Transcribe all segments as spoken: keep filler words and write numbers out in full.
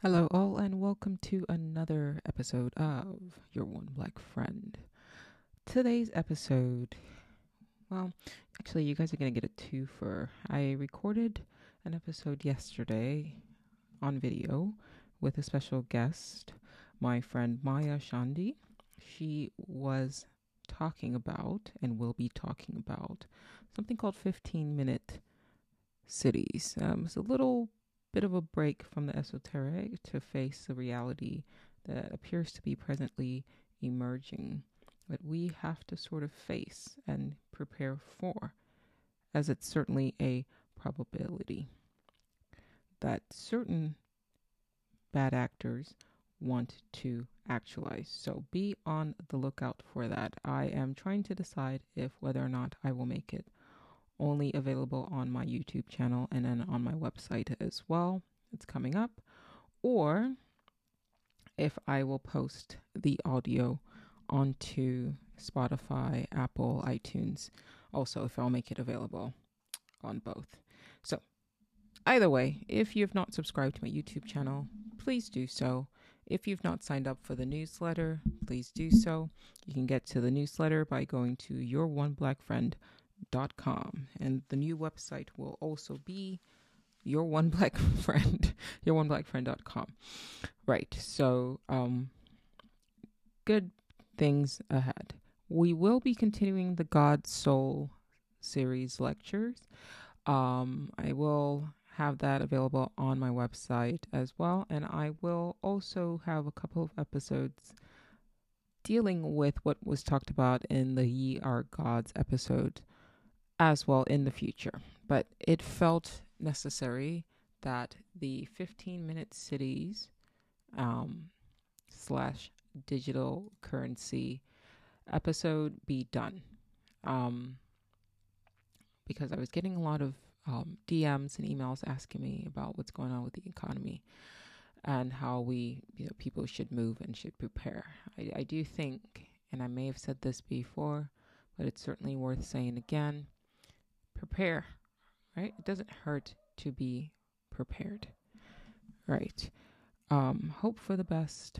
Hello, all, and welcome to another episode of Your One Black Friend. Today's episode, well, actually, you guys are going to get a twofer. I recorded an episode yesterday on video with a special guest, my friend Maya Shandi. She was talking about and will be talking about something called fifteen minute cities. Um, it's a little bit of a break from the esoteric to face the reality that appears to be presently emerging, that we have to sort of face and prepare for, as it's certainly a probability that certain bad actors want to actualize. So be on the lookout for that. I am trying to decide if whether or not I will make it only available on my YouTube channel and then on my website as well. It's coming up. Or if I will post the audio onto Spotify, Apple, iTunes. Also, if I'll make it available on both. So, either way, if you've not subscribed to my YouTube channel, please do so. If you've not signed up for the newsletter, please do so. You can get to the newsletter by going to your one black friend dot com, and the new website will also be your one black friend your one black friend dot com. Right, so um good things ahead. We will be continuing the God Soul series lectures. um I will have that available on my website as well, and I will also have a couple of episodes dealing with what was talked about in the Ye Are Gods episode as well in the future. But it felt necessary that the fifteen minute cities um, slash digital currency episode be done. Um, because I was getting a lot of um, D Ms and emails asking me about what's going on with the economy and how we, you know, people should move and should prepare. I, I do think, and I may have said this before, but it's certainly worth saying again, prepare, right? It doesn't hurt to be prepared, right? Um, hope for the best,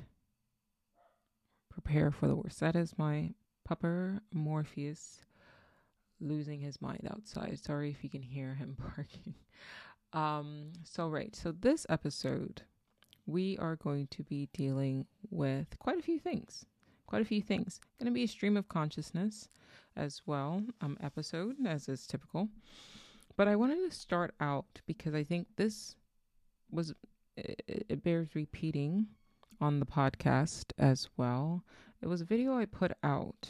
prepare for the worst. That is my pupper Morpheus losing his mind outside. Sorry if you can hear him barking. Um, so right, so this episode, we are going to be dealing with quite a few things. Quite a few things. Going to be a stream of consciousness as well, um, episode, as is typical. But I wanted to start out because I think this was, it, it bears repeating on the podcast as well. It was a video I put out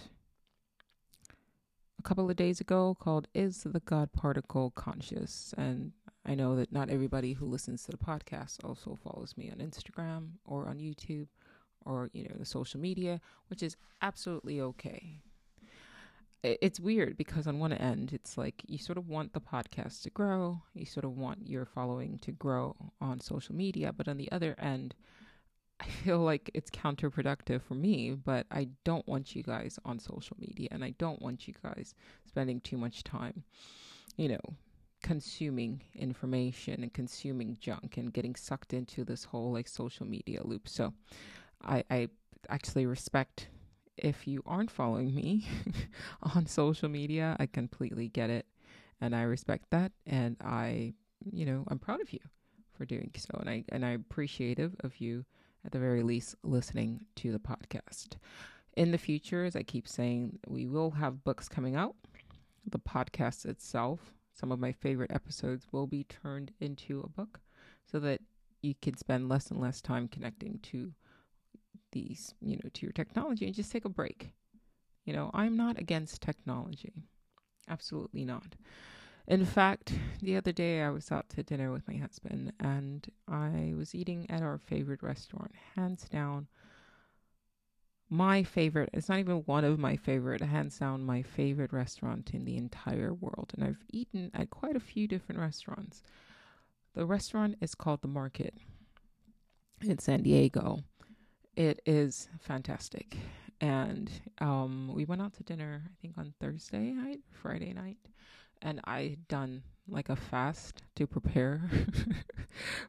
a couple of days ago called Is the God Particle Conscious? And I know that not everybody who listens to the podcast also follows me on Instagram or on YouTube or, you know, the social media, which is absolutely okay. It's weird because on one end, it's like you sort of want the podcast to grow. You sort of want your following to grow on social media. But on the other end, I feel like it's counterproductive for me, but I don't want you guys on social media, and I don't want you guys spending too much time, you know, consuming information and consuming junk and getting sucked into this whole like social media loop. So I, I actually respect if you aren't following me on social media. I completely get it, and I respect that, and I, you know, I'm proud of you for doing so, and I and I'm appreciative of you at the very least listening to the podcast. In the future, as I keep saying, we will have books coming out. The podcast itself, some of my favorite episodes will be turned into a book so that you can spend less and less time connecting to these, you know, to your technology and just take a break. You know, I'm not against technology. Absolutely not. In fact, the other day I was out to dinner with my husband and I was eating at our favorite restaurant. Hands down, my favorite. It's not even one of my favorite. Hands down, my favorite restaurant in the entire world. And I've eaten at quite a few different restaurants. The restaurant is called The Market in San Diego. It is fantastic. And um, we went out to dinner, I think on Thursday night, Friday night. And I had done like a fast to prepare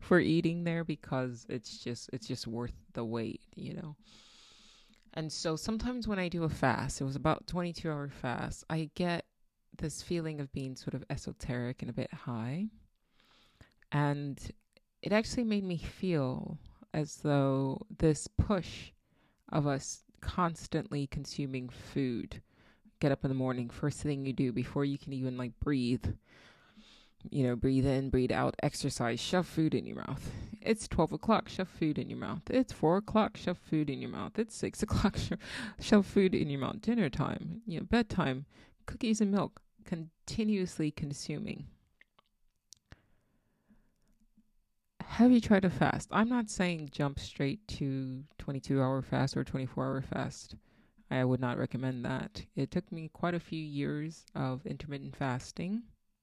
for eating there because it's just it's just worth the wait, you know. And so sometimes when I do a fast, it was about twenty-two hour fast, I get this feeling of being sort of esoteric and a bit high. And it actually made me feel as though this push of us constantly consuming food, get up in the morning, first thing you do before you can even like breathe, you know, breathe in, breathe out, exercise, shove food in your mouth. It's twelve o'clock, shove food in your mouth. It's four o'clock, shove food in your mouth. It's six o'clock, sho- shove food in your mouth. Dinner time, you know, bedtime, cookies and milk, continuously consuming. Have you tried a fast? I'm not saying jump straight to twenty-two hour fast or twenty-four hour fast. I would not recommend that. It took me quite a few years of intermittent fasting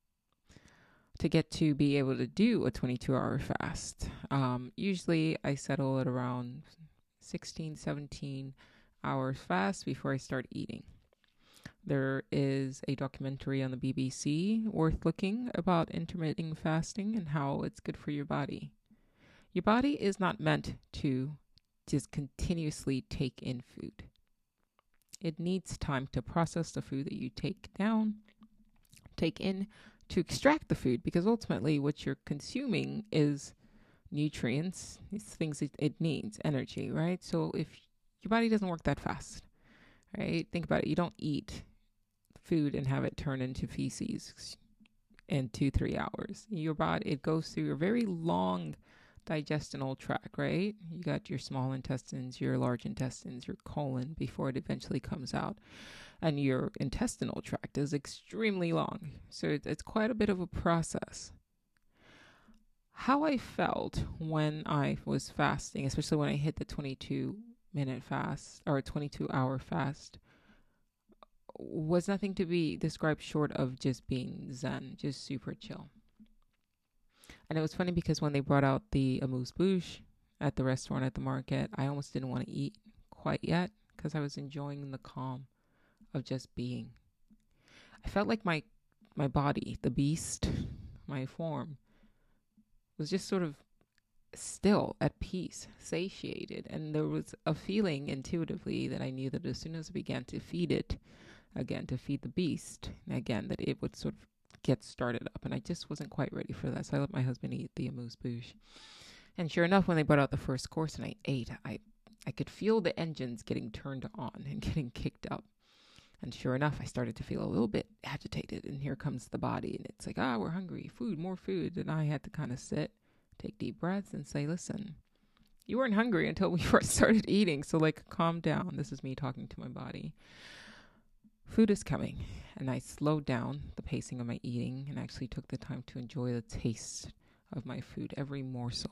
to get to be able to do a twenty-two hour fast. Um, usually I settle at around sixteen, seventeen hours fast before I start eating. There is a documentary on the B B C worth looking about intermittent fasting and how it's good for your body. Your body is not meant to just continuously take in food. It needs time to process the food that you take down, take in, to extract the food, because ultimately what you're consuming is nutrients. It's things it, it needs, energy, right? So if your body doesn't work that fast, right? Think about it. You don't eat food and have it turn into feces in two, three hours. Your body, it goes through a very long digestional tract, right? You got your small intestines, your large intestines, your colon before it eventually comes out. And your intestinal tract is extremely long. So it's, it's quite a bit of a process. How I felt when I was fasting, especially when I hit the twenty-two minute fast or twenty-two hour fast, was nothing to be described short of just being zen, just super chill. And it was funny because when they brought out the amuse-bouche at the restaurant at the market, I almost didn't want to eat quite yet because I was enjoying the calm of just being. I felt like my my body, the beast, my form, was just sort of still, at peace, satiated. And there was a feeling intuitively that I knew that as soon as I began to feed it, again, to feed the beast, again, that it would sort of get started up. And I just wasn't quite ready for that. So I let my husband eat the amuse-bouche. And sure enough, when they brought out the first course and I ate, I, I could feel the engines getting turned on and getting kicked up. And sure enough, I started to feel a little bit agitated. And here comes the body. And it's like, ah, we're hungry. Food, more food. And I had to kind of sit, take deep breaths and say, listen, you weren't hungry until we first started eating. So like, calm down. This is me talking to my body. Food is coming. And I slowed down the pacing of my eating and actually took the time to enjoy the taste of my food, every morsel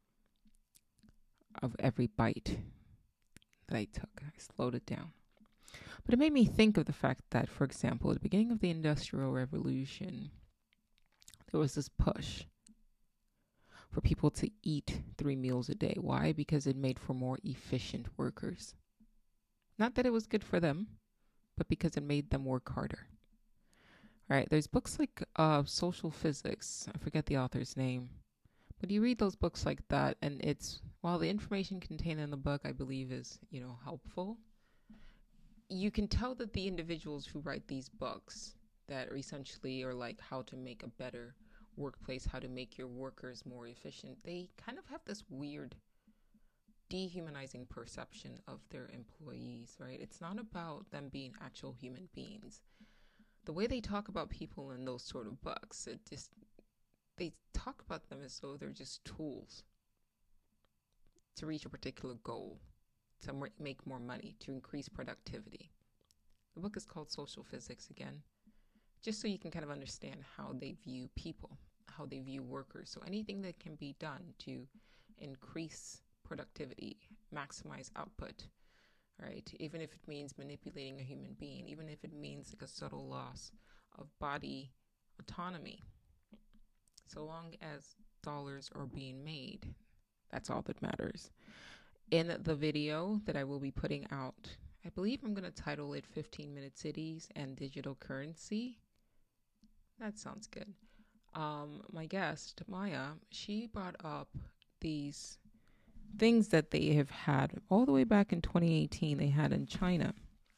of every bite that I took. I slowed it down. But it made me think of the fact that, for example, at the beginning of the Industrial Revolution, there was this push for people to eat three meals a day. Why? Because it made for more efficient workers. Not that it was good for them, but because it made them work harder. All right, there's books like uh, Social Physics. I forget the author's name. But you read those books like that, and it's, while the information contained in the book, I believe, is, you know, helpful, you can tell that the individuals who write these books that are essentially are like how to make a better workplace, how to make your workers more efficient, they kind of have this weird dehumanizing perception of their employees, right? It's not about them being actual human beings. The way they talk about people in those sort of books, it just, they talk about them as though they're just tools to reach a particular goal, to make more money, to increase productivity. The book is called Social Physics, again, just so you can kind of understand how they view people, how they view workers. So anything that can be done to increase productivity, maximize output, right? Even if it means manipulating a human being, even if it means like a subtle loss of body autonomy, so long as dollars are being made, that's all that matters. In the video that I will be putting out, I believe I'm going to title it fifteen minute Cities and Digital Currency. That sounds good. um, my guest, Maya, she brought up these things that they have had all the way back in twenty eighteen, they had in China,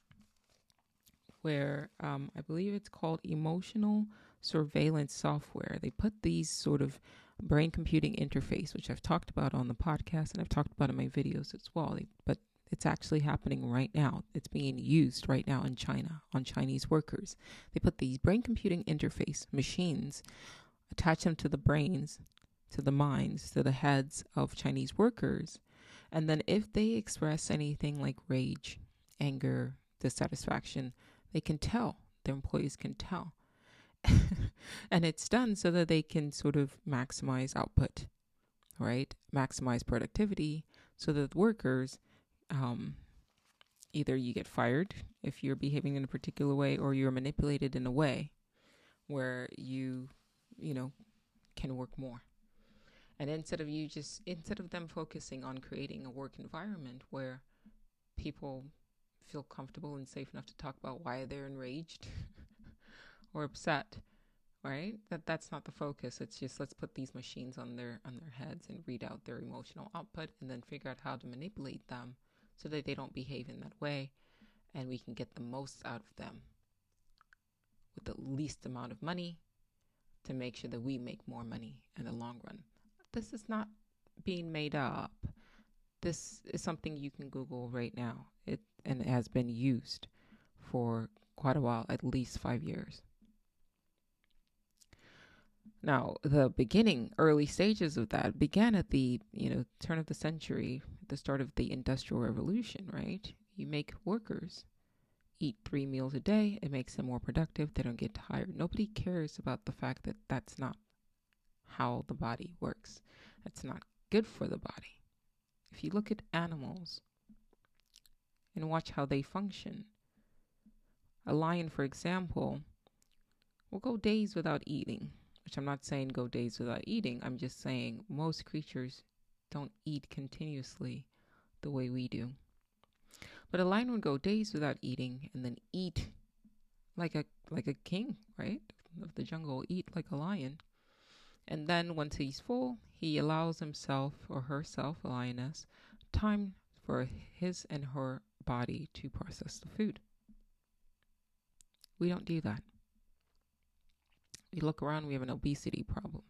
where um, I believe it's called emotional surveillance software. They put these sort of brain computing interface, which I've talked about on the podcast and I've talked about in my videos as well. They, but it's actually happening right now. It's being used right now in China on Chinese workers. They put these brain computing interface machines, attach them to the brains, to the minds, to the heads of Chinese workers. And then if they express anything like rage, anger, dissatisfaction, they can tell. Their employees can tell. And it's done so that they can sort of maximize output, right? Maximize productivity so that workers, um, either you get fired if you're behaving in a particular way or you're manipulated in a way where you, you know, can work more. And instead of you just, instead of them focusing on creating a work environment where people feel comfortable and safe enough to talk about why they're enraged or upset, right? That that's not the focus. It's just let's put these machines on their on their heads and read out their emotional output and then figure out how to manipulate them so that they don't behave in that way and we can get the most out of them with the least amount of money to make sure that we make more money in the long run. This is not being made up. This is something you can Google right now. It and it has been used for quite a while, at least five years. Now, the beginning, early stages of that began at the, you know, turn of the century, the start of the Industrial Revolution, right? You make workers eat three meals a day. It makes them more productive. They don't get tired. Nobody cares about the fact that that's not how the body works. That's not good for the body. If you look at animals and watch how they function, a lion, for example, will go days without eating, which I'm not saying go days without eating. I'm just saying most creatures don't eat continuously the way we do. But a lion would go days without eating and then eat like a like a king, right? Of the jungle, eat like a lion. And then once he's full, he allows himself or herself, a lioness, time for his and her body to process the food. We don't do that. We look around, we have an obesity problem.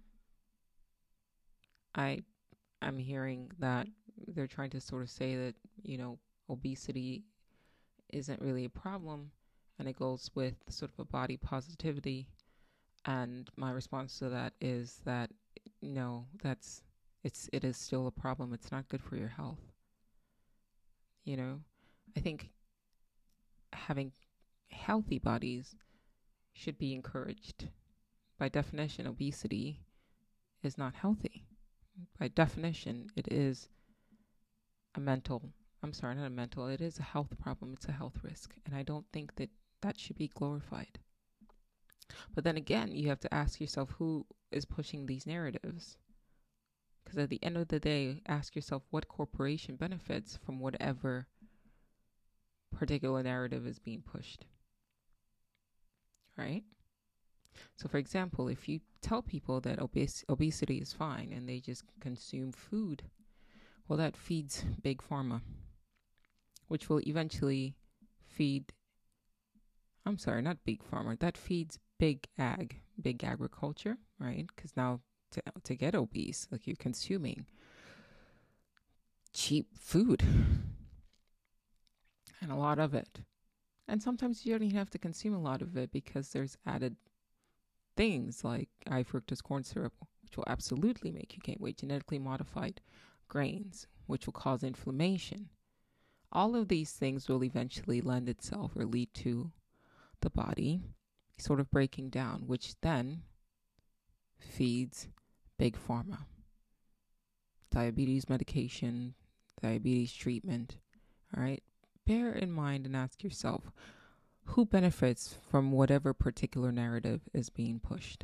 I, I'm hearing that they're trying to sort of say that, you know, obesity isn't really a problem and it goes with sort of a body positivity. And my response to that is that no, that's it's it is still a problem. It's not good for your health. You know, I think having healthy bodies should be encouraged. By definition, obesity is not healthy. By definition, it is a mental, I'm sorry, not a mental, it is a health problem. It's a health risk. And I don't think that that should be glorified. But then again, you have to ask yourself who is pushing these narratives. Because at the end of the day, ask yourself what corporation benefits from whatever particular narrative is being pushed. Right? So, for example, if you tell people that obes- obesity is fine and they just consume food, well, that feeds big pharma, which will eventually feed, I'm sorry, not big pharma, that feeds big ag, big agriculture, right? Because now to, to get obese, like you're consuming cheap food and a lot of it. And sometimes you don't even have to consume a lot of it because there's added things like high fructose corn syrup, which will absolutely make you gain weight, genetically modified grains, which will cause inflammation. All of these things will eventually lend itself or lead to the body sort of breaking down, which then feeds big pharma. Diabetes medication, diabetes treatment, all right? Bear in mind and ask yourself, who benefits from whatever particular narrative is being pushed?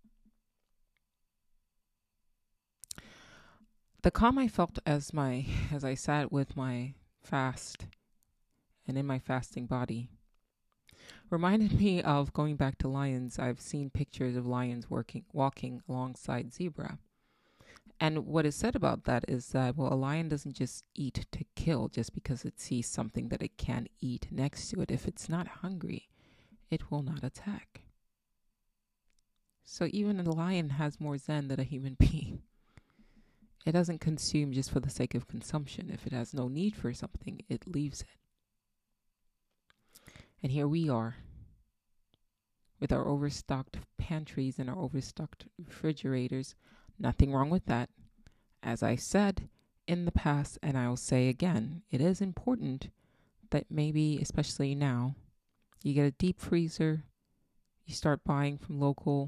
The calm I felt as my as I sat with my fast and in my fasting body Reminded me of going back to lions. I've seen pictures of lions working, walking alongside zebra. And what is said about that is that, well, a lion doesn't just eat to kill just because it sees something that it can eat next to it. If it's not hungry, it will not attack. So even a lion has more zen than a human being. It doesn't consume just for the sake of consumption. If it has no need for something, it leaves it. And here we are with our overstocked pantries and our overstocked refrigerators. Nothing wrong with that. As I said in the past, and I'll say again, it is important that maybe, especially now, you get a deep freezer, you start buying from local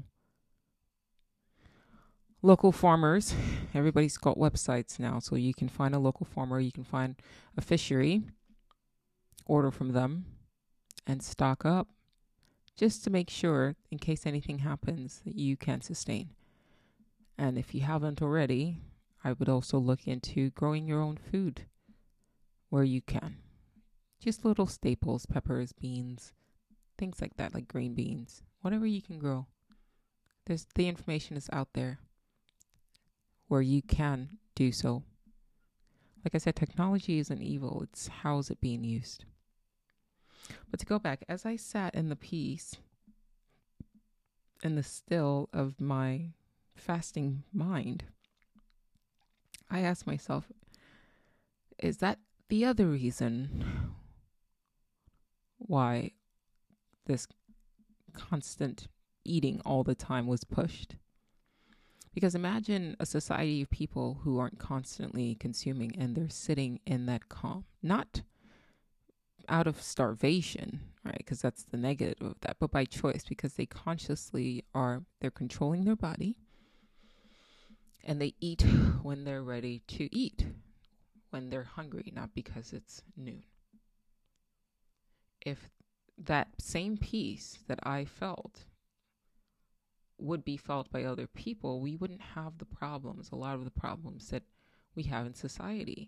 local farmers. Everybody's got websites now, so you can find a local farmer, you can find a fishery, order from them, and stock up just to make sure, in case anything happens, that you can sustain. And if you haven't already, I would also look into growing your own food where you can. Just little staples, peppers, beans, things like that, like green beans, whatever you can grow. There's the information is out there where you can do so. Like I said, technology isn't evil. It's how is it being used. But to go back, as I sat in the peace, in the still of my fasting mind, I asked myself, is that the other reason why this constant eating all the time was pushed? Because imagine a society of people who aren't constantly consuming and they're sitting in that calm, not out of starvation, right? Because that's the negative of that, but by choice, because they consciously are, they're controlling their body and they eat when they're ready to eat, when they're hungry, not because it's noon. If that same peace that I felt would be felt by other people, we wouldn't have the problems, a lot of the problems that we have in society.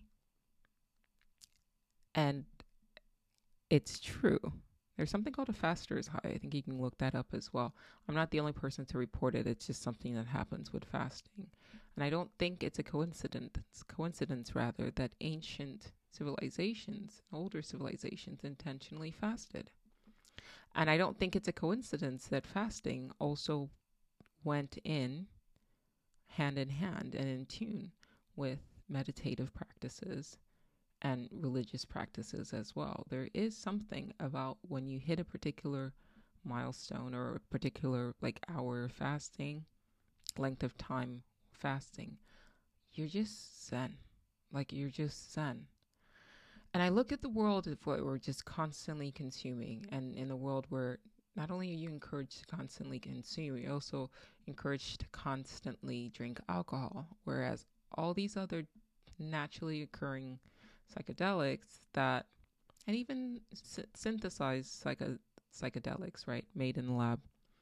And it's true. There's something called a faster's high. I think you can look that up as well. I'm not the only person to report it. It's just something that happens with fasting. And I don't think it's a coincidence, it's coincidence rather, that ancient civilizations, older civilizations intentionally fasted. And I don't think it's a coincidence that fasting also went in hand in hand and in tune with meditative practices and religious practices as well. There is something about when you hit a particular milestone or a particular like hour fasting, length of time fasting, you're just zen. Like you're just zen. And I look at the world where we're just constantly consuming, and in a world where not only are you encouraged to constantly consume, you're also encouraged to constantly drink alcohol, whereas all these other naturally occurring psychedelics that, and even sy- synthesized psycho- psychedelics, right, made in the lab,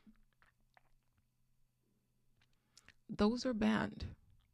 those are banned.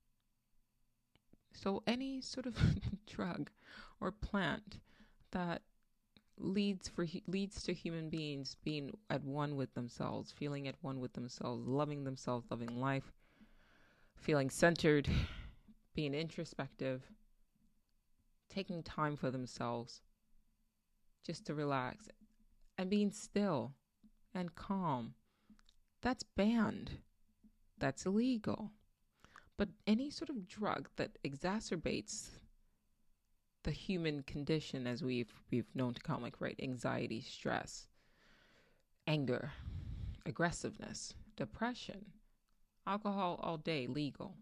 So any sort of drug or plant that leads for leads to human beings being at one with themselves, feeling at one with themselves, loving themselves, loving life, feeling centered, being introspective, taking time for themselves just to relax and being still and calm. That's banned. That's illegal. But any sort of drug that exacerbates the human condition, as we've we've known to call, like, right, anxiety, stress, anger, aggressiveness, depression, alcohol all day, legal.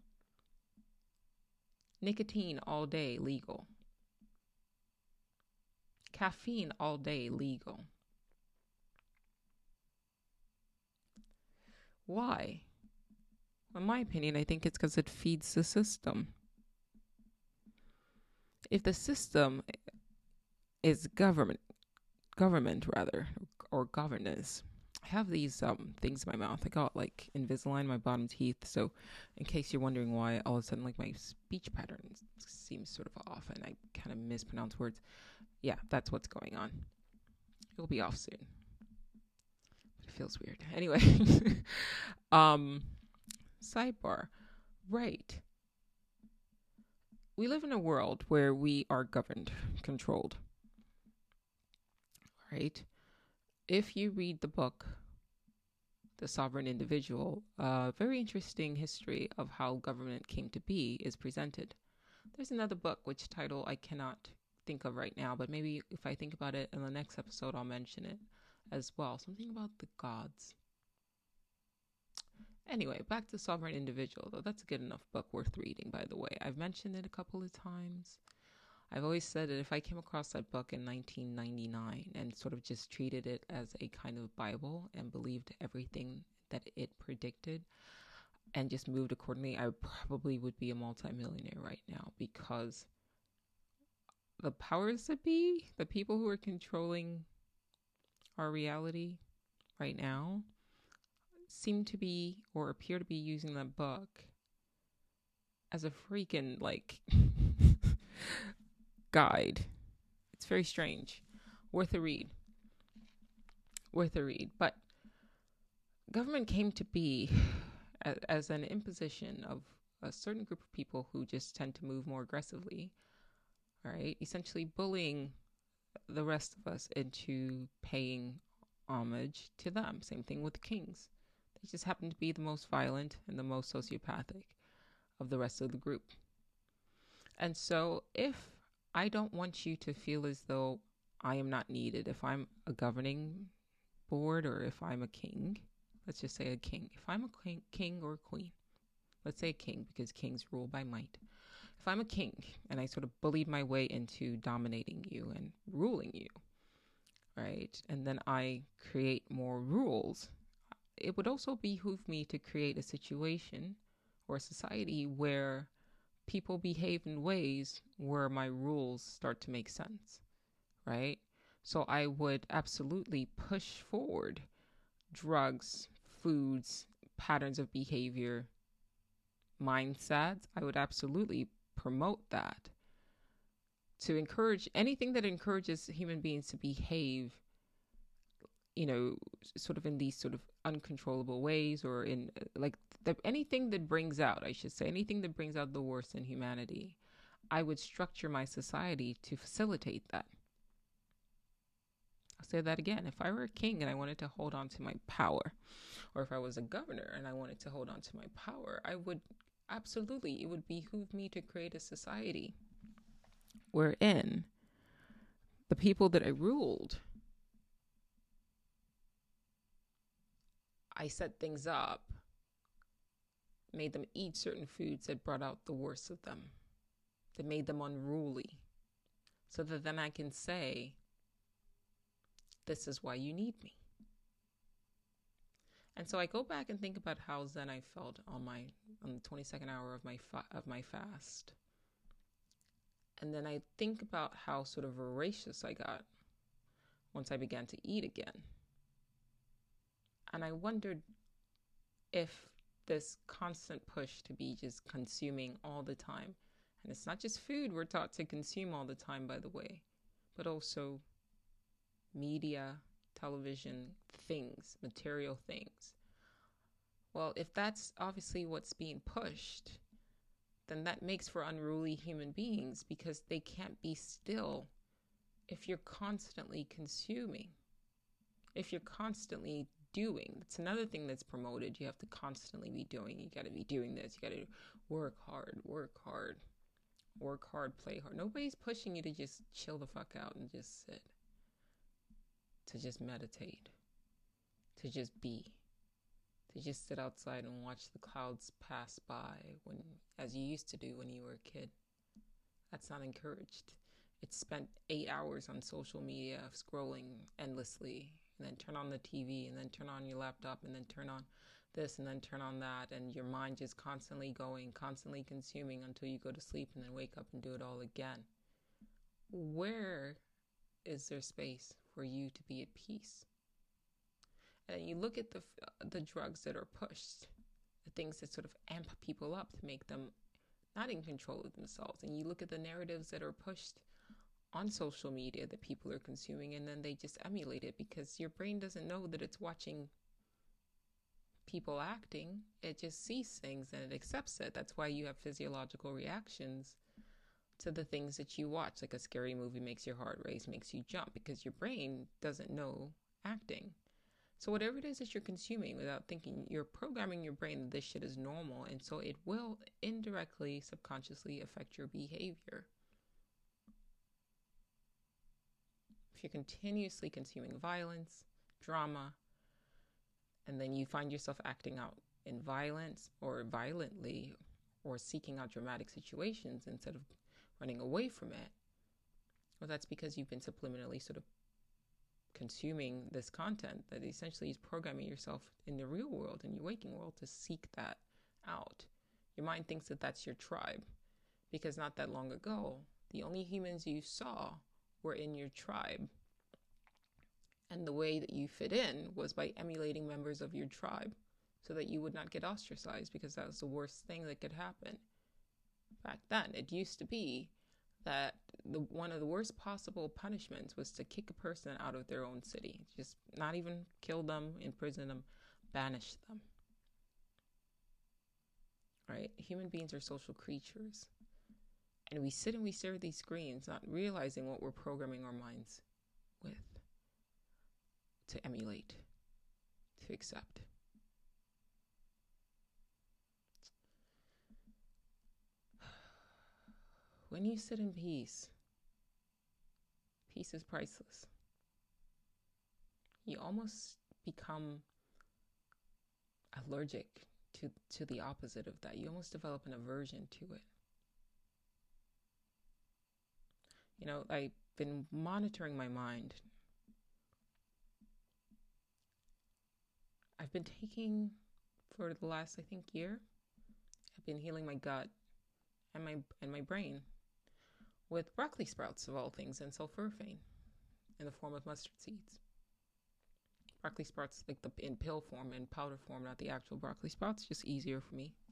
Nicotine all day, legal. Caffeine all day, legal. Why? In my opinion, I think it's because it feeds the system. If the system is government, government rather, or governance, I have these um things in my mouth. I got like Invisalign in my bottom teeth. So in case you're wondering why all of a sudden like my speech pattern seems sort of off and I kind of mispronounce words, yeah, that's what's going on. It'll be off soon. feels weird. Anyway, um, sidebar. Right. We live in a world where we are governed, controlled. Right? If you read the book, The Sovereign Individual, a very interesting history of how government came to be is presented. There's another book which title I cannot think of right now, but maybe if I think about it in the next episode, I'll mention it as well. Something about the gods. Anyway, back to Sovereign Individual, though. That's a good enough book worth reading, by the way. I've mentioned it a couple of times. I've always said that if I came across that book in nineteen ninety-nine and sort of just treated it as a kind of Bible and believed everything that it predicted and just moved accordingly, I probably would be a multimillionaire right now, because the powers that be, the people who are controlling our reality right now, seem to be or appear to be using that book as a freaking like guide. It's very strange. Worth a read. Worth a read. But government came to be as, as an imposition of a certain group of people who just tend to move more aggressively. All right, essentially bullying the rest of us into paying homage to them. Same thing with kings. They just happen to be the most violent and the most sociopathic of the rest of the group. And so if I don't want you to feel as though I am not needed, if I'm a governing board or if I'm a king, let's just say a king. If I'm a king, king or a queen, let's say a king because kings rule by might. If I'm a king and I sort of bullied my way into dominating you and ruling you, right, and then I create more rules, it would also behoove me to create a situation or a society where people behave in ways where my rules start to make sense, right? So I would absolutely push forward drugs, foods, patterns of behavior, mindsets. I would absolutely promote that to encourage anything that encourages human beings to behave, you know, sort of in these sort of uncontrollable ways, or in like the, anything that brings out, I should say, anything that brings out the worst in humanity. I would structure my society to facilitate that. I'll say that again. If I were a king and I wanted to hold on to my power, or if I was a governor and I wanted to hold on to my power, I would absolutely, it would behoove me to create a society wherein the people that I ruled, I set things up, made them eat certain foods that brought out the worst of them, that made them unruly, so that then I can say, this is why you need me. And so I go back and think about how zen I felt on my on the twenty-second hour of my fa- of my fast. And then I think about how sort of voracious I got once I began to eat again. And I wondered if this constant push to be just consuming all the time, and it's not just food we're taught to consume all the time, by the way, but also media, television, things, material things. Well, if that's obviously what's being pushed, then that makes for unruly human beings, because they can't be still if you're constantly consuming, if you're constantly doing. That's another thing that's promoted. You have to constantly be doing. You got to be doing this. You got to work hard, work hard, work hard, play hard. Nobody's pushing you to just chill the fuck out and just sit, to just meditate, to just be, to just sit outside and watch the clouds pass by, when, as you used to do when you were a kid. That's not encouraged. It's spent eight hours on social media scrolling endlessly, and then turn on the T V, and then turn on your laptop, and then turn on this, and then turn on that, and your mind just constantly going, constantly consuming until you go to sleep and then wake up and do it all again. Where is there space for you to be at peace? And you look at the the drugs that are pushed, the things that sort of amp people up to make them not in control of themselves. And you look at the narratives that are pushed on social media that people are consuming, and then they just emulate it, because your brain doesn't know that it's watching people acting. It just sees things and it accepts it. That's why you have physiological reactions to the things that you watch. Like a scary movie makes your heart race, makes you jump, because your brain doesn't know acting. So whatever it is that you're consuming without thinking, you're programming your brain that this shit is normal. And so it will indirectly, subconsciously affect your behavior. If you're continuously consuming violence, drama, and then you find yourself acting out in violence or violently or seeking out dramatic situations instead of running away from it, well, that's because you've been subliminally sort of consuming this content that essentially is programming yourself in the real world, in your waking world, to seek that out. Your mind thinks that that's your tribe, because not that long ago, the only humans you saw were in your tribe. And the way that you fit in was by emulating members of your tribe so that you would not get ostracized, because that was the worst thing that could happen. Back then, it used to be that the one of the worst possible punishments was to kick a person out of their own city. Just not even kill them, imprison them, banish them. Right? Human beings are social creatures. And we sit and we stare at these screens, not realizing what we're programming our minds with. To emulate. To accept. When you sit in peace, peace is priceless. You almost become allergic to, to the opposite of that. You almost develop an aversion to it. You know, I've been monitoring my mind. I've been taking, for the last, I think, year, I've been healing my gut and my and my brain with broccoli sprouts, of all things, and sulforaphane in the form of mustard seeds. Broccoli sprouts, like the in pill form and powder form, not the actual broccoli sprouts, just easier for me.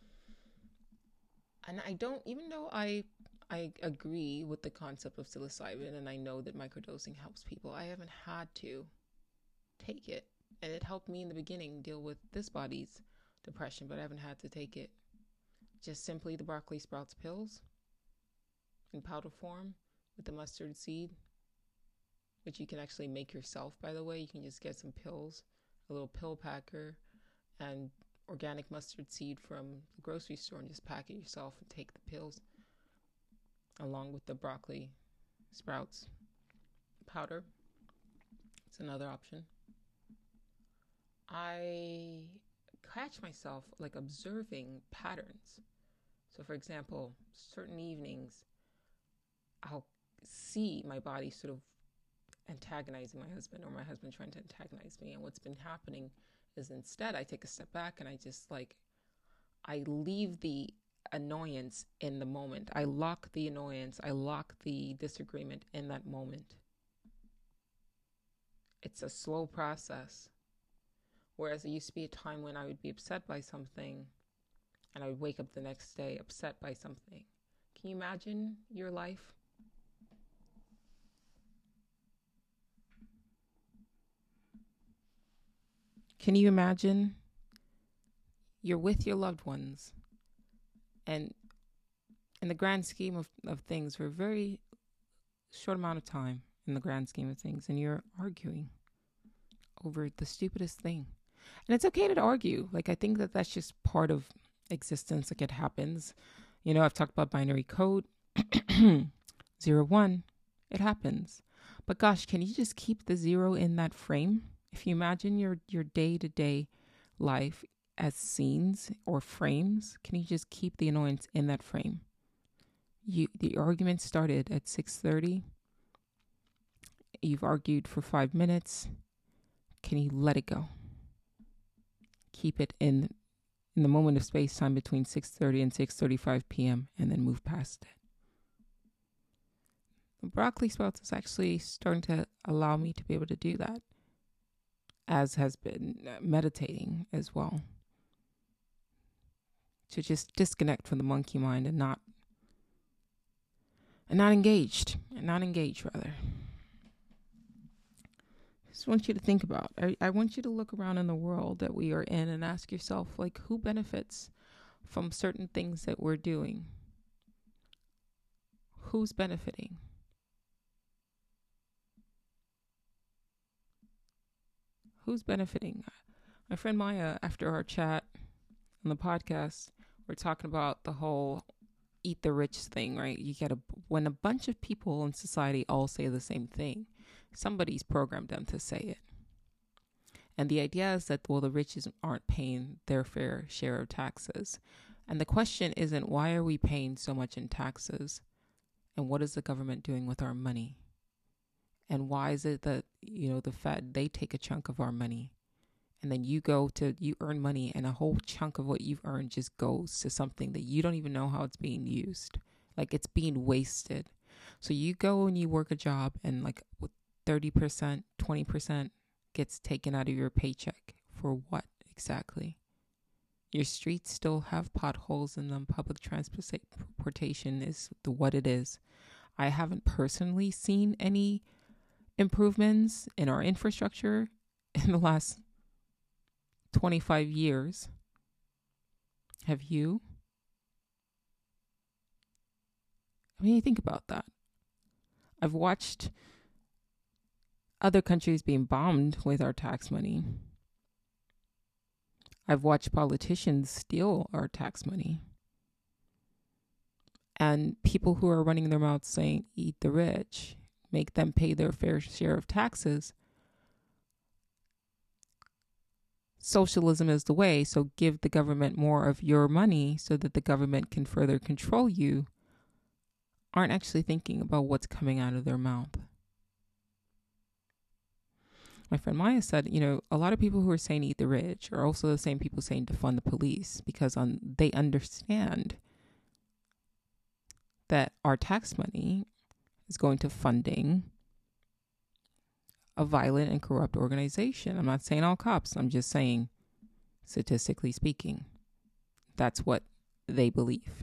And I don't, even though I I agree with the concept of psilocybin and I know that microdosing helps people, I haven't had to take it. And it helped me in the beginning deal with this body's depression, but I haven't had to take it. Just simply the broccoli sprouts pills in powder form with the mustard seed, which you can actually make yourself, by the way. You can just get some pills, a little pill packer, and organic mustard seed from the grocery store, and just pack it yourself and take the pills along with the broccoli sprouts powder. It's another option. I catch myself like observing patterns. So for example, certain evenings, I'll see my body sort of antagonizing my husband, or my husband trying to antagonize me. And what's been happening is instead I take a step back and I just like, I leave the annoyance in the moment. I lock the annoyance. I lock the disagreement in that moment. It's a slow process. Whereas there used to be a time when I would be upset by something and I would wake up the next day upset by something. Can you imagine your life? Can you imagine you're with your loved ones, and in the grand scheme of, of things, for a very short amount of time, in the grand scheme of things, and you're arguing over the stupidest thing. And it's okay to argue. Like, I think that that's just part of existence. Like, it happens. You know, I've talked about binary code. Zero, one. It happens. But gosh, can you just keep the zero in that frame? If you imagine your, your day-to-day life as scenes or frames, can you just keep the annoyance in that frame? You, the argument started at six thirty. You've argued for five minutes. Can you let it go? Keep it in in the moment of space-time between six thirty and six thirty-five p.m. and then move past it. The broccoli sprouts is actually starting to allow me to be able to do that, as has been meditating as well. To just disconnect from the monkey mind and not and not engaged. And not engaged, rather. just want you to think about. I, I want you to look around in the world that we are in and ask yourself, like, who benefits from certain things that we're doing? Who's benefiting? Who's benefiting? My friend Maya, after our chat on the podcast, we're talking about the whole eat the rich thing, right? You get a, when a bunch of people in society all say the same thing, somebody's programmed them to say it. And the idea is that, well, the rich aren't paying their fair share of taxes. And the question isn't, why are we paying so much in taxes? And what is the government doing with our money? And why is it that, you know, the Fed, they take a chunk of our money, and then you go to, you earn money, and a whole chunk of what you've earned just goes to something that you don't even know how it's being used. Like, it's being wasted. So you go and you work a job, and like thirty percent, twenty percent gets taken out of your paycheck. For what exactly? Your streets still have potholes in them. Public transportation is the, what it is. I haven't personally seen any improvements in our infrastructure in the last twenty-five years. Have you? I mean, you think about that. I've watched other countries being bombed with our tax money. I've watched politicians steal our tax money. And people who are running their mouths saying, eat the rich, make them pay their fair share of taxes. Socialism is the way, so give the government more of your money so that the government can further control you, aren't actually thinking about what's coming out of their mouth. My friend Maya said, you know, a lot of people who are saying eat the rich are also the same people saying defund the police, because on, they understand that our tax money is going to funding a violent and corrupt organization. I'm not saying all cops. I'm just saying, statistically speaking, that's what they believe.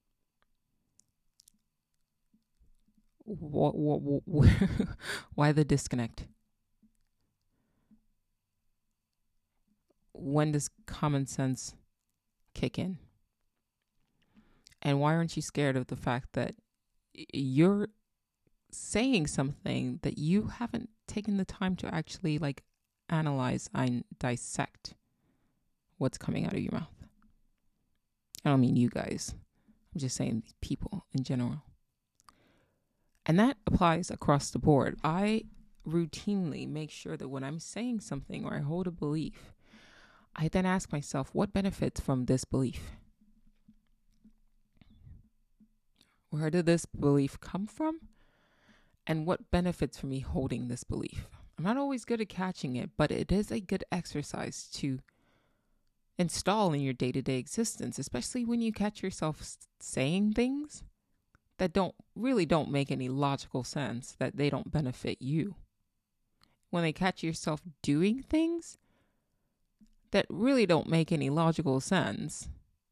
What, what, what, why the disconnect? When does common sense kick in? And why aren't you scared of the fact that you're saying something that you haven't taken the time to actually like analyze and dissect what's coming out of your mouth? I don't mean you guys. I'm just saying people in general. And that applies across the board. I routinely make sure that when I'm saying something or I hold a belief, I then ask myself, what benefits from this belief? Where did this belief come from? And what benefits from me holding this belief? I'm not always good at catching it, but it is a good exercise to install in your day-to-day existence, especially when you catch yourself saying things that don't really don't make any logical sense, that they don't benefit you. When they catch yourself doing things that really don't make any logical sense,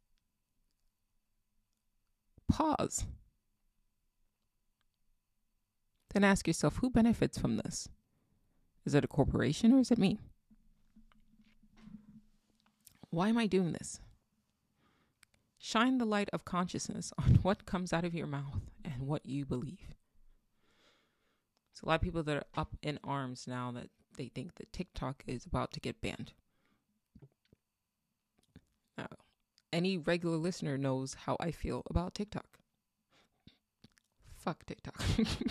pause. Then ask yourself, who benefits from this? Is it a corporation or is it me? Why am I doing this? Shine the light of consciousness on what comes out of your mouth and what you believe. There's a lot of people that are up in arms now that they think that TikTok is about to get banned. Now, any regular listener knows how I feel about TikTok. Fuck TikTok.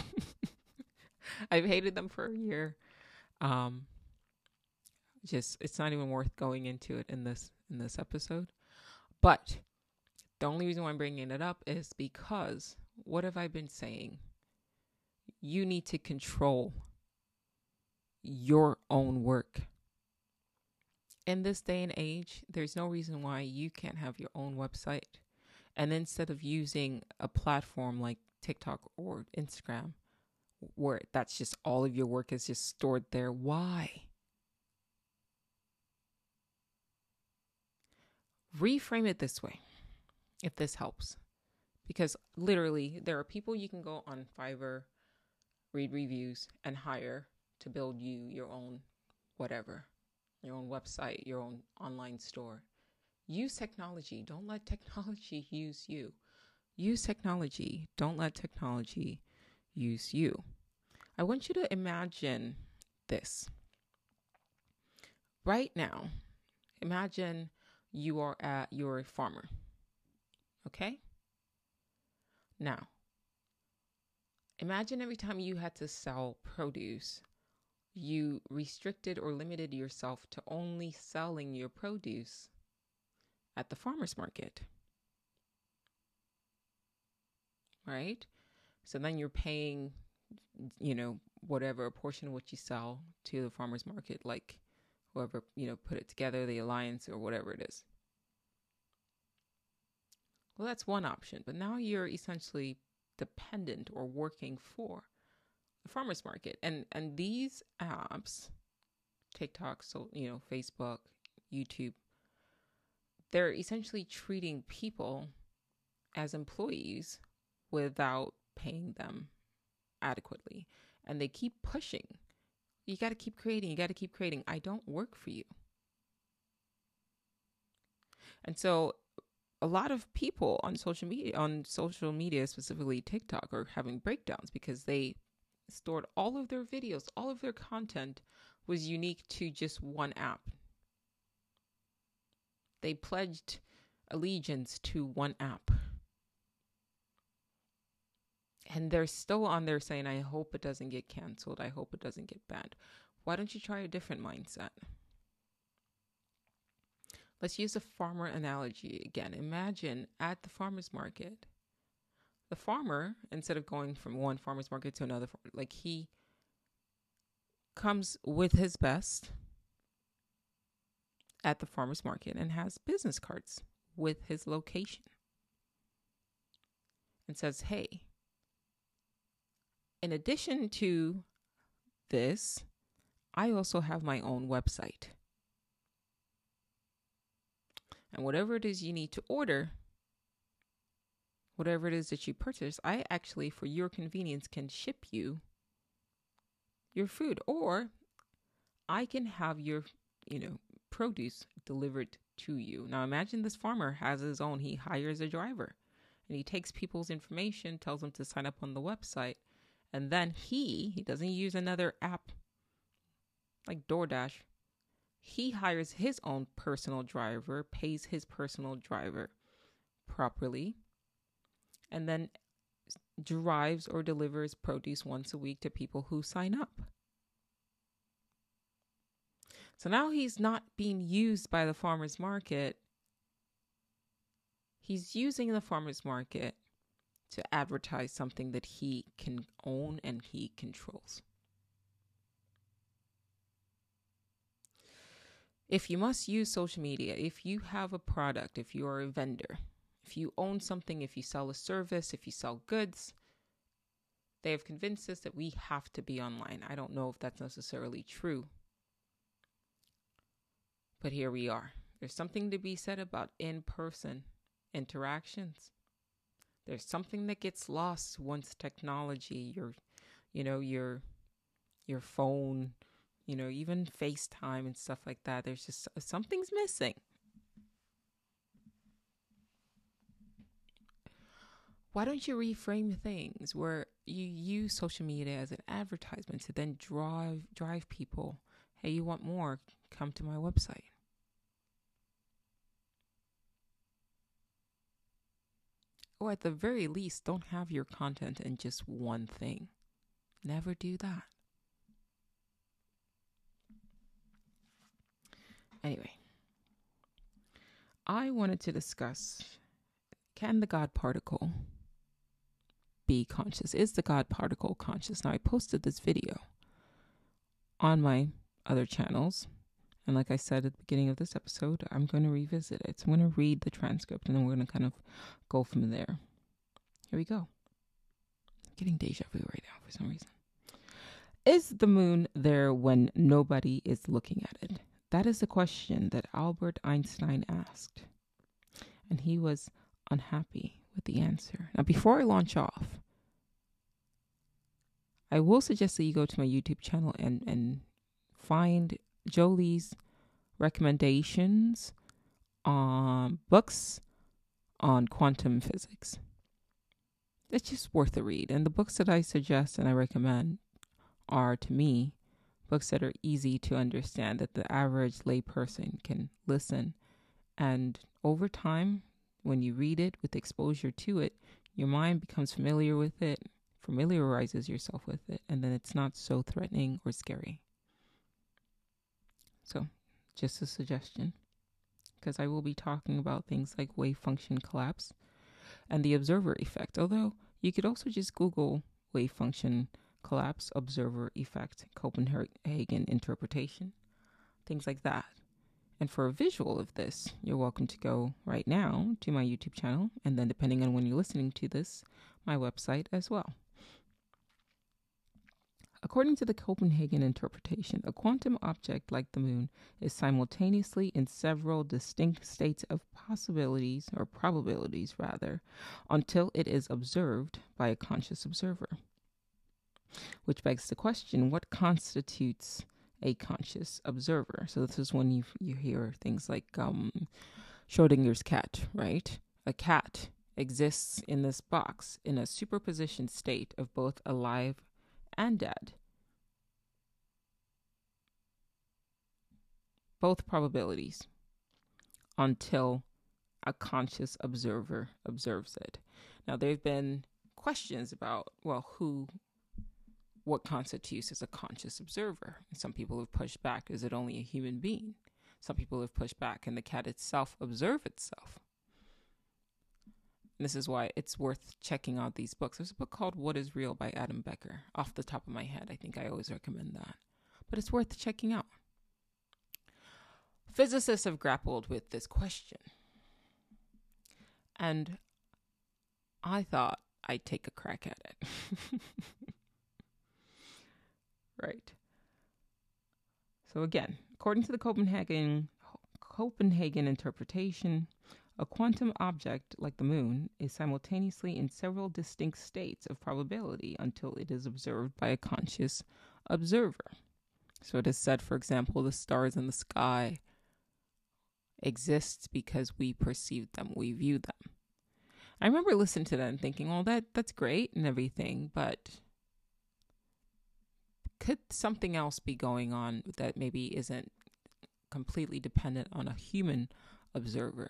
I've hated them for a year. Um, just it's not even worth going into it in this in this episode. But the only reason why I'm bringing it up is because what have I been saying? You need to control your own work. In this day and age, there's no reason why you can't have your own website. And instead of using a platform like TikTok or Instagram, where that's just all of your work is just stored there, why? Reframe it this way, if this helps. Because literally, there are people you can go on Fiverr, read reviews, and hire to build you your own whatever, your own website, your own online store. Use technology. Don't let technology use you. Use technology. Don't let technology use you. I want you to imagine this. Right now, imagine you are at you're a farmer. Okay? Now, imagine every time you had to sell produce, you restricted or limited yourself to only selling your produce at the farmer's market. Right? So then you're paying, you know, whatever a portion of what you sell to the farmer's market, like whoever, you know, put it together, the alliance or whatever it is. Well, that's one option. But now you're essentially dependent or working for the farmer's market. And and these apps, TikTok, so you know, Facebook, YouTube, they're essentially treating people as employees without paying them adequately. And they keep pushing. You got to keep creating. You got to keep creating. I don't work for you. And so a lot of people on social media, on social media, specifically TikTok, are having breakdowns because they stored all of their videos, all of their content was unique to just one app. They pledged allegiance to one app. And they're still on there saying, I hope it doesn't get canceled. I hope it doesn't get banned. Why don't you try a different mindset? Let's use a farmer analogy again. Imagine at the farmer's market, the farmer, instead of going from one farmer's market to another, like he comes with his best at the farmer's market and has business cards with his location and says, hey, in addition to this, I also have my own website. And whatever it is you need to order, whatever it is that you purchase, I actually, for your convenience, can ship you your food. Or I can have your, you know, produce delivered to you. Now imagine this farmer has his own, he hires a driver and he takes people's information, tells them to sign up on the website. And then he, he doesn't use another app like DoorDash. He hires his own personal driver, pays his personal driver properly, and then drives or delivers produce once a week to people who sign up. So now he's not being used by the farmer's market. He's using the farmer's market to advertise something that he can own and he controls. If you must use social media, if you have a product, if you are a vendor, if you own something, if you sell a service, if you sell goods, they have convinced us that we have to be online. I don't know if that's necessarily true, but here we are. There's something to be said about in-person interactions. There's something that gets lost once technology, your, you know, your, your phone, you know, even FaceTime and stuff like that. There's just something's missing. Why don't you reframe things where you use social media as an advertisement to then drive drive people? Hey, you want more? Come to my website. Or at the very least, don't have your content in just one thing. Never do that. Anyway, I wanted to discuss, can the God particle be conscious? Is the God particle conscious? Now, I posted this video on my other channels. And like I said at the beginning of this episode, I'm going to revisit it. So I'm going to read the transcript and then we're going to kind of go from there. Here we go. I'm getting deja vu right now for some reason. Is the moon there when nobody is looking at it? That is the question that Albert Einstein asked. And he was unhappy with the answer. Now, before I launch off, I will suggest that you go to my YouTube channel and, and find Jolie's recommendations on books on quantum physics. It's just worth a read. And the books that I suggest and I recommend are, to me, books that are easy to understand, that the average layperson can listen. And over time, when you read it with exposure to it, your mind becomes familiar with it, familiarizes yourself with it, and then it's not so threatening or scary. So, just a suggestion, because I will be talking about things like wave function collapse and the observer effect. Although you could also just Google wave function collapse, observer effect, Copenhagen interpretation, things like that. And for a visual of this, you're welcome to go right now to my YouTube channel, and then depending on when you're listening to this, my website as well. According to the Copenhagen interpretation, a quantum object like the moon is simultaneously in several distinct states of possibilities, or probabilities rather, until it is observed by a conscious observer. Which begs the question, what constitutes a conscious observer? So this is when you you hear things like um, Schrodinger's cat, right? A cat exists in this box in a superposition state of both alive and dead. Both probabilities until a conscious observer observes it. Now, there have been questions about, well, who, what constitutes as a conscious observer? Some people have pushed back, is it only a human being? Some people have pushed back, can the cat itself observe itself? And this is why it's worth checking out these books. There's a book called What is Real by Adam Becker. Off the top of my head, I think I always recommend that. But it's worth checking out. Physicists have grappled with this question. And I thought I'd take a crack at it. Right. So again, according to the Copenhagen Copenhagen interpretation, a quantum object like the moon is simultaneously in several distinct states of probability until it is observed by a conscious observer. So it is said, for example, the stars in the sky exist because we perceive them, we view them. I remember listening to that and thinking, well, that that's great and everything, but could something else be going on that maybe isn't completely dependent on a human observer?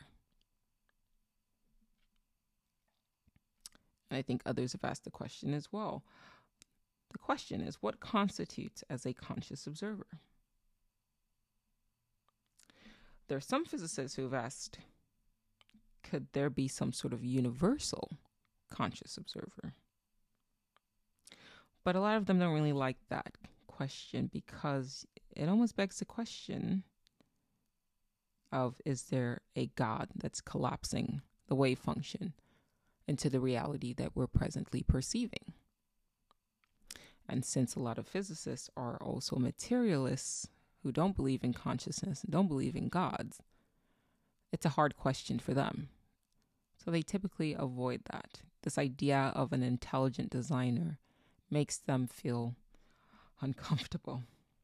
And I think others have asked the question as well. The question is, what constitutes as a conscious observer? There are some physicists who have asked, could there be some sort of universal conscious observer? But a lot of them don't really like that question because it almost begs the question of, is there a God that's collapsing the wave function into the reality that we're presently perceiving? And since a lot of physicists are also materialists who don't believe in consciousness and don't believe in gods, it's a hard question for them. So they typically avoid that. This idea of an intelligent designer makes them feel uncomfortable.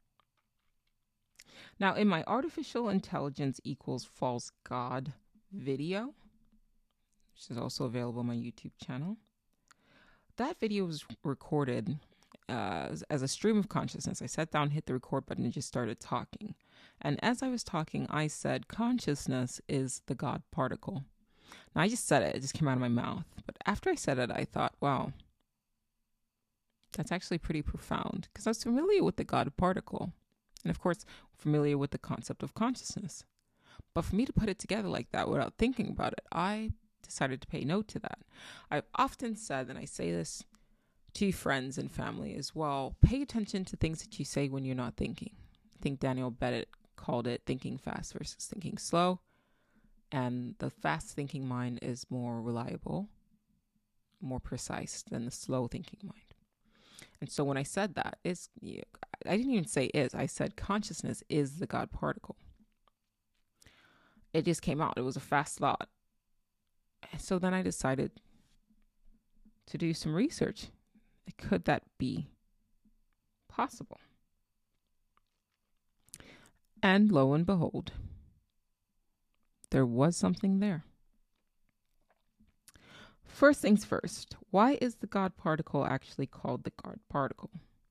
Now, in my Artificial Intelligence Equals False God video, which is also available on my YouTube channel, that video was recorded uh, as, as a stream of consciousness. I sat down, hit the record button, and just started talking. And as I was talking, I said, consciousness is the God particle. Now, I just said it. It just came out of my mouth. But after I said it, I thought, wow, that's actually pretty profound, because I was familiar with the God particle. And of course, familiar with the concept of consciousness. But for me to put it together like that without thinking about it, I decided to pay note to that. I've often said, and I say this to friends and family as well, pay attention to things that you say when you're not thinking. I think Daniel Bennett called it thinking fast versus thinking slow. And the fast thinking mind is more reliable, more precise than the slow thinking mind. And so when I said that, is I didn't even say is, I said consciousness is the God particle. It just came out. It was a fast thought. And so then I decided to do some research. Could that be possible. And lo and behold, there was something there. First things first, why is the God particle actually called the God particle?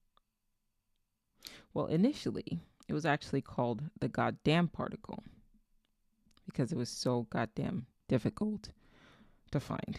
Well, initially, it was actually called the goddamn particle because it was so goddamn difficult to find.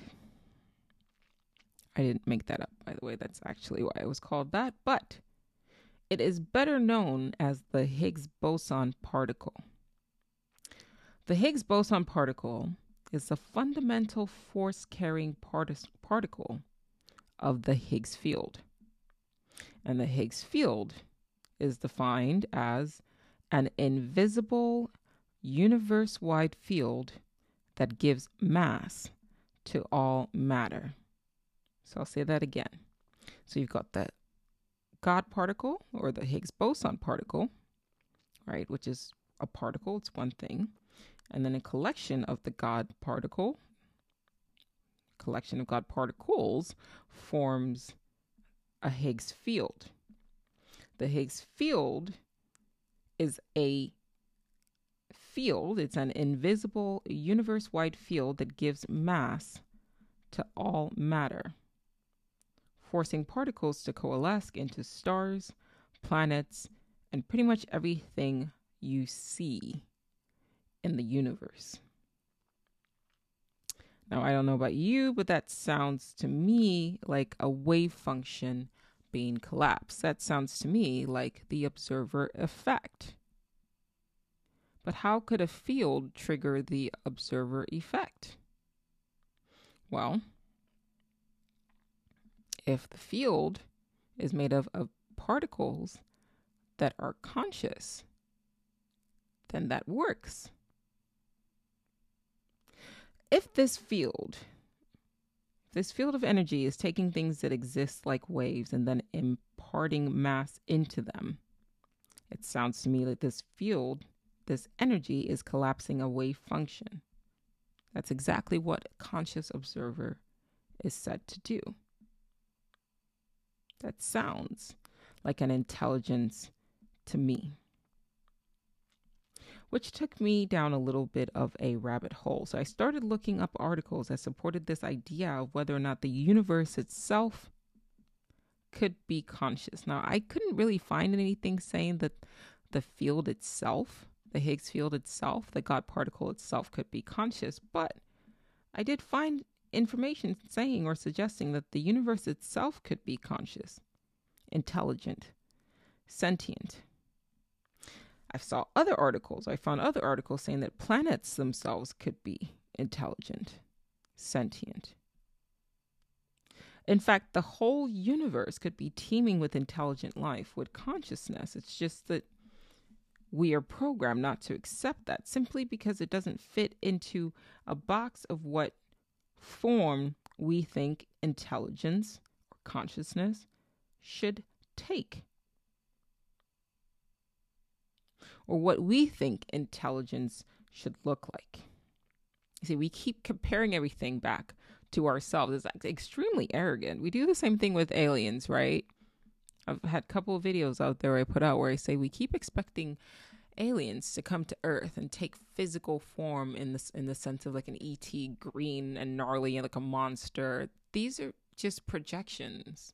I didn't make that up, by the way. That's actually why it was called that. But it is better known as the Higgs boson particle. The Higgs boson particle is the fundamental force-carrying part- particle of the Higgs field. And the Higgs field is defined as an invisible universe-wide field that gives mass to all matter. So I'll say that again. So you've got the God particle or the Higgs boson particle, right, which is a particle, it's one thing. And then a collection of the God particle, collection of God particles forms a Higgs field. The Higgs field is a field, it's an invisible universe-wide field that gives mass to all matter, forcing particles to coalesce into stars, planets, and pretty much everything you see in the universe. Now, I don't know about you, but that sounds to me like a wave function being collapsed. That sounds to me like the observer effect. But how could a field trigger the observer effect? Well, if the field is made of, of particles that are conscious, then that works. If this field, this field of energy is taking things that exist like waves and then imparting mass into them, it sounds to me like this field, this energy is collapsing a wave function. That's exactly what a conscious observer is said to do. That sounds like an intelligence to me. Which took me down a little bit of a rabbit hole. So I started looking up articles that supported this idea of whether or not the universe itself could be conscious. Now, I couldn't really find anything saying that the field itself, the Higgs field itself, the God particle itself could be conscious, but I did find information saying or suggesting that the universe itself could be conscious, intelligent, sentient. I saw other articles, I found other articles saying that planets themselves could be intelligent, sentient. In fact, the whole universe could be teeming with intelligent life, with consciousness. It's just that we are programmed not to accept that simply because it doesn't fit into a box of what form we think intelligence or consciousness should take, or what we think intelligence should look like. You see, we keep comparing everything back to ourselves. It's like extremely arrogant. We do the same thing with aliens, right? I've had a couple of videos out there I put out where I say we keep expecting aliens to come to Earth and take physical form in this in the sense of like an E T, green and gnarly and like a monster. These are just projections.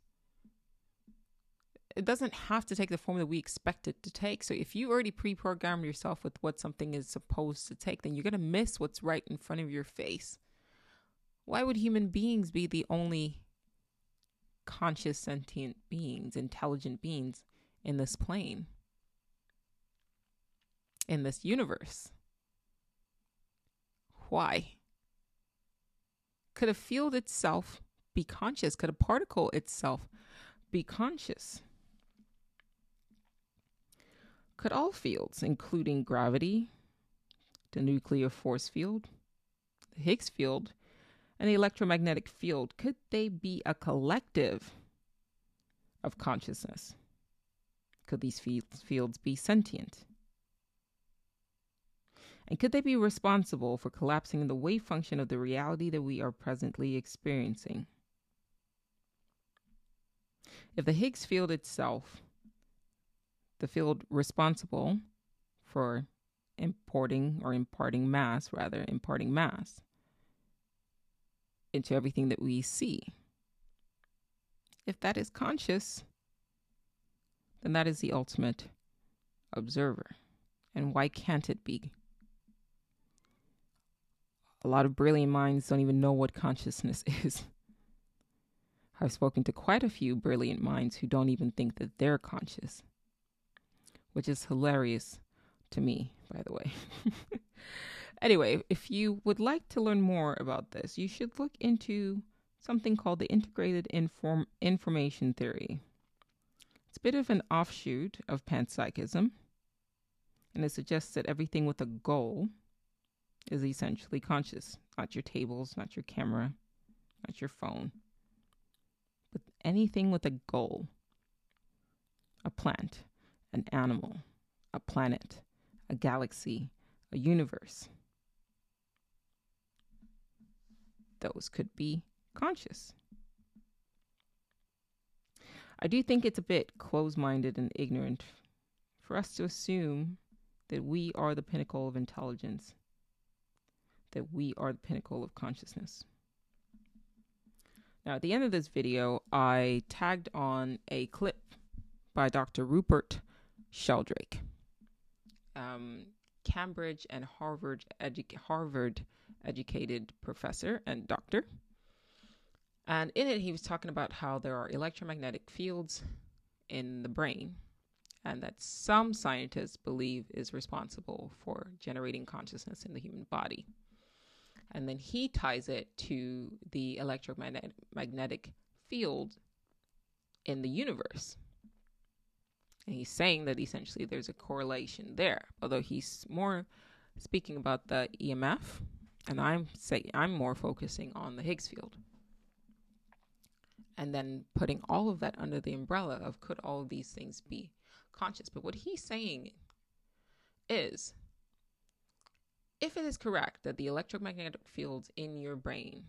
It doesn't have to take the form that we expect it to take. So if you already pre-program yourself with what something is supposed to take, then you're going to miss what's right in front of your face. Why would human beings be the only conscious, sentient beings, intelligent beings in this plane, in this universe? Why? Could a field itself be conscious? Could a particle itself be conscious? Could all fields, including gravity, the nuclear force field, the Higgs field, and the electromagnetic field, could they be a collective of consciousness? Could these fields be sentient? And could they be responsible for collapsing the wave function of the reality that we are presently experiencing? If the Higgs field itself the field responsible for importing or imparting mass, rather, imparting mass into everything that we see. If that is conscious, then that is the ultimate observer. And why can't it be? A lot of brilliant minds don't even know what consciousness is. I've spoken to quite a few brilliant minds who don't even think that they're conscious, which is hilarious to me, by the way. Anyway, if you would like to learn more about this, you should look into something called the integrated inform- information theory. It's a bit of an offshoot of panpsychism, and it suggests that everything with a goal is essentially conscious. Not your tables, not your camera, not your phone, but anything with a goal. A plant, an animal, a planet, a galaxy, a universe. Those could be conscious. I do think it's a bit close-minded and ignorant for us to assume that we are the pinnacle of intelligence, that we are the pinnacle of consciousness. Now, at the end of this video, I tagged on a clip by Doctor Rupert Sheldrake, um, Cambridge and Harvard edu- Harvard educated professor and doctor. And in it, he was talking about how there are electromagnetic fields in the brain, and that some scientists believe is responsible for generating consciousness in the human body. And then he ties it to the electromagnetic magnetic field in the universe. And he's saying that essentially there's a correlation there, although he's more speaking about the E M F, and I'm say I'm more focusing on the Higgs field. And then putting all of that under the umbrella of could all of these things be conscious. But what he's saying is, if it is correct that the electromagnetic fields in your brain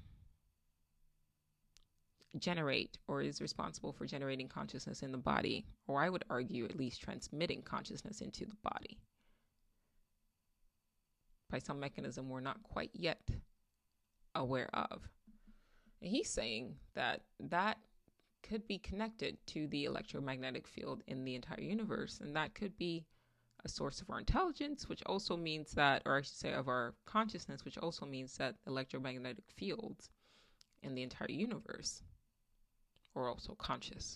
generate or is responsible for generating consciousness in the body, or I would argue at least transmitting consciousness into the body by some mechanism we're not quite yet aware of. And he's saying that that could be connected to the electromagnetic field in the entire universe, and that could be a source of our intelligence, which also means that, or I should say of our consciousness, which also means that electromagnetic fields in the entire universe are also conscious.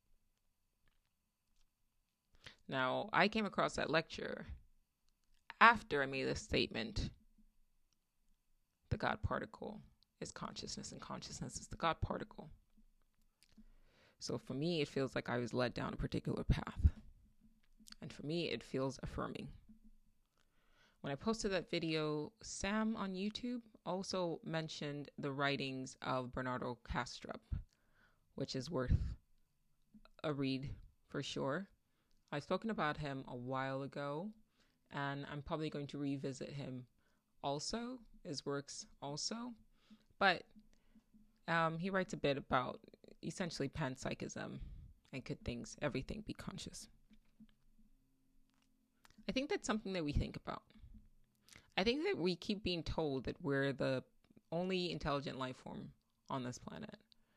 Now, I came across that lecture after I made this statement: the God particle is consciousness, and consciousness is the God particle. So for me, it feels like I was led down a particular path. And for me, it feels affirming. When I posted that video, Sam on YouTube also mentioned the writings of Bernardo Kastrup, which is worth a read for sure. I've spoken about him a while ago, and I'm probably going to revisit him also, his works also. But um, he writes a bit about essentially panpsychism and could things, everything be conscious. I think that's something that we think about. I think that we keep being told that we're the only intelligent life form on this planet.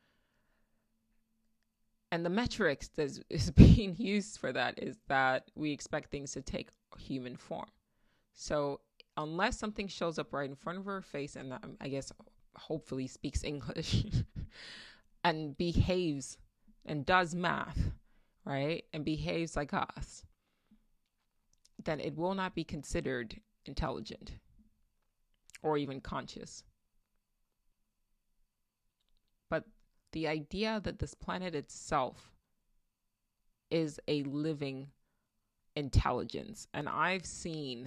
And the metrics that is, is being used for that is that we expect things to take human form. So unless something shows up right in front of our face, and um, I guess hopefully speaks English and behaves and does math, right, and behaves like us, then it will not be considered intelligent or even conscious. But the idea that this planet itself is a living intelligence, and I've seen,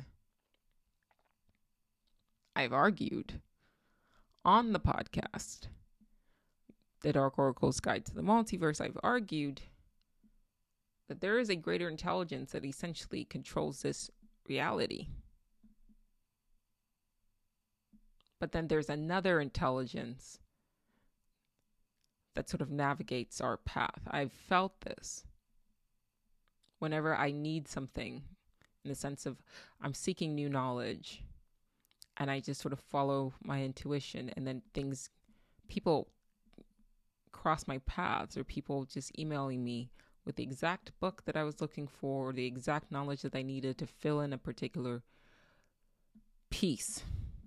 I've argued on the podcast, The Dark Oracle's Guide to the Multiverse, I've argued that there is a greater intelligence that essentially controls this reality. But then there's another intelligence that sort of navigates our path. I've felt this. whenever I need something, in the sense of I'm seeking new knowledge, and I just sort of follow my intuition, and then things, people cross my paths, or people just emailing me with the exact book that I was looking for, or the exact knowledge that I needed to fill in a particular piece.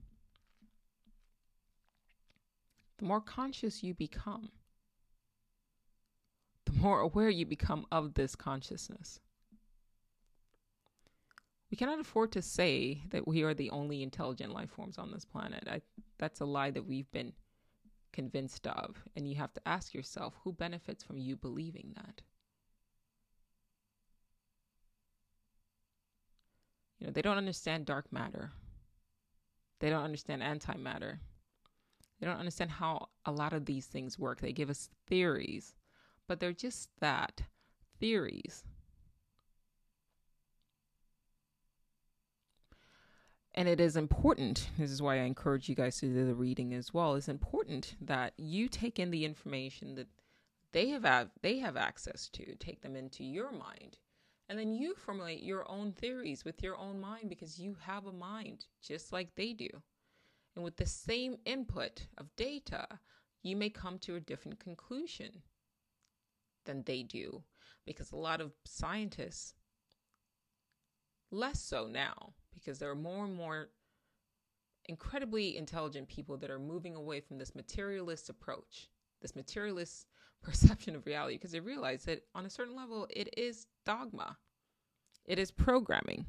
The more conscious you become, the more aware you become of this consciousness. We cannot afford to say that we are the only intelligent life forms on this planet. I, that's a lie that we've been convinced of. And you have to ask yourself, who benefits from you believing that? You know, they don't understand dark matter. They don't understand antimatter. They don't understand how a lot of these things work. They give us theories, but they're just that, theories. And it is important, this is why I encourage you guys to do the reading as well, it's important that you take in the information that they have they have access to, take them into your mind, and then you formulate your own theories with your own mind, because you have a mind just like they do. And with the same input of data, you may come to a different conclusion than they do, because a lot of scientists, less so now, because there are more and more incredibly intelligent people that are moving away from this materialist approach, this materialist perception of reality, because they realize that on a certain level, it is dogma. It is programming.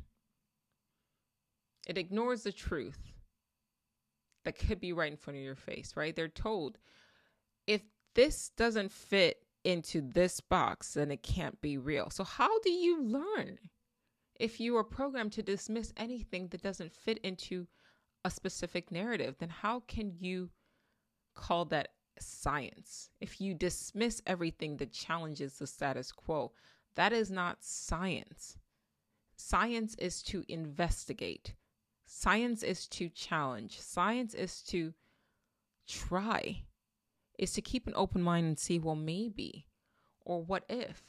It ignores the truth that could be right in front of your face, right? They're told, if this doesn't fit into this box, then it can't be real. So how do you learn if you are programmed to dismiss anything that doesn't fit into a specific narrative? Then how can you call that science? If you dismiss everything that challenges the status quo, that is not science. Science is to investigate. Science is to challenge. Science is to try. Is to keep an open mind and see, well, maybe, or what if.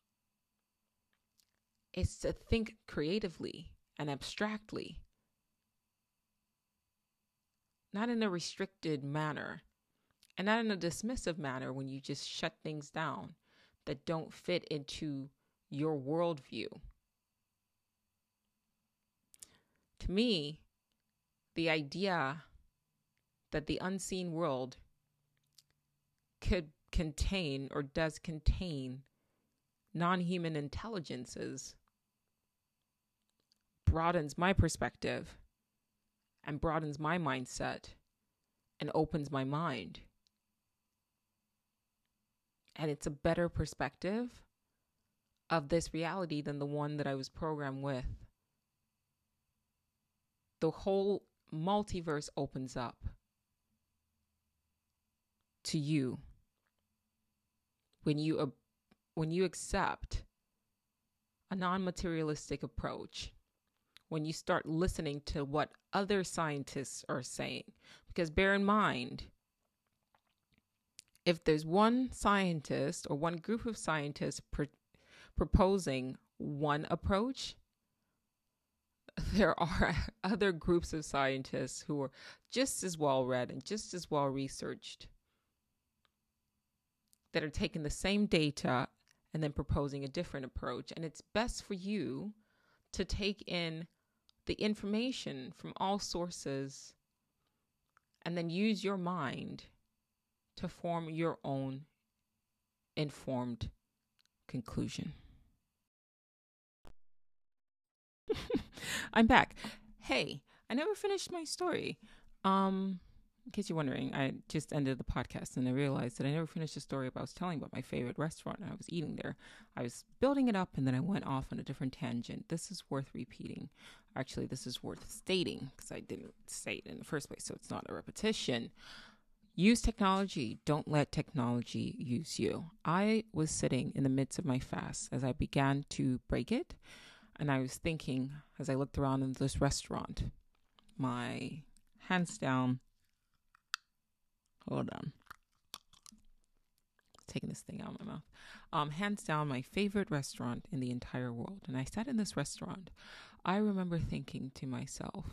It's to think creatively and abstractly, not in a restricted manner, and not in a dismissive manner when you just shut things down that don't fit into your worldview. To me, the idea that the unseen world could contain or does contain non-human intelligences broadens my perspective and broadens my mindset and opens my mind. And it's a better perspective of this reality than the one that I was programmed with. The whole multiverse opens up to you when you uh, when you accept a non-materialistic approach, when you start listening to what other scientists are saying. Because bear in mind, if there's one scientist or one group of scientists pr- proposing one approach, there are other groups of scientists who are just as well read and just as well researched that are taking the same data and then proposing a different approach. And it's best for you to take in the information from all sources and then use your mind to form your own informed conclusion. I'm back. Hey, I never finished my story. Um, in case you're wondering, I just ended the podcast and I realized that I never finished the story about I was telling about my favorite restaurant and I was eating there. I was building it up and then I went off on a different tangent. This is worth repeating. Actually, this is worth stating because I didn't say it in the first place, so it's not a repetition. Use technology. Don't let technology use you. I was sitting in the midst of my fast as I began to break it. And I was thinking, as I looked around in this restaurant, my hands down, hold on, taking this thing out of my mouth. Um, hands down, my favorite restaurant in the entire world. And I sat in this restaurant. I remember thinking to myself,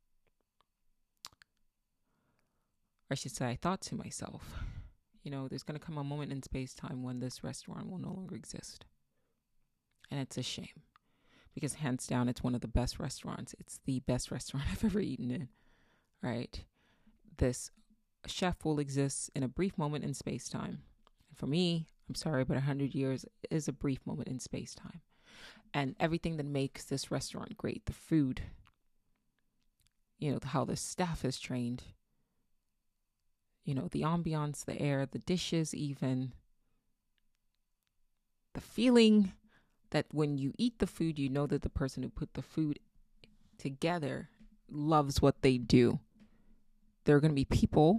or I should say, I thought to myself, you know, there's going to come a moment in space time when this restaurant will no longer exist. And it's a shame because hands down, it's one of the best restaurants. It's the best restaurant I've ever eaten in, right? This chef will exist in a brief moment in space time. And for me, I'm sorry, but one hundred years is a brief moment in space time. And everything that makes this restaurant great, the food, you know, how the staff is trained, you know, the ambiance, the air, the dishes, even the feeling that when you eat the food, you know that the person who put the food together loves what they do. There are going to be people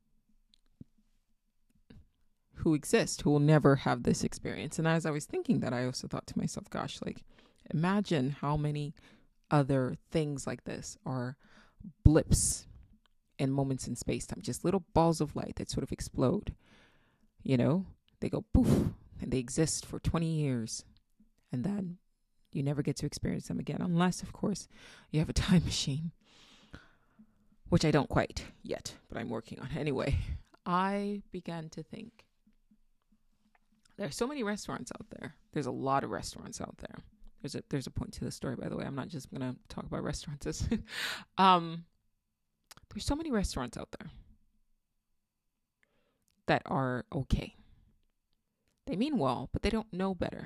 who exist who will never have this experience. And as I was thinking that, I also thought to myself, gosh, like, imagine how many other things like this are blips and moments in space-time, just little balls of light that sort of explode. You know, they go poof, and they exist for twenty years. And then you never get to experience them again, unless, of course, you have a time machine, which I don't quite yet, but I'm working on. Anyway, I began to think, there are so many restaurants out there. There's a lot of restaurants out there. There's a there's a point to the story, by the way. I'm not just going to talk about restaurants. um, there's so many restaurants out there that are okay. They mean well, but they don't know better.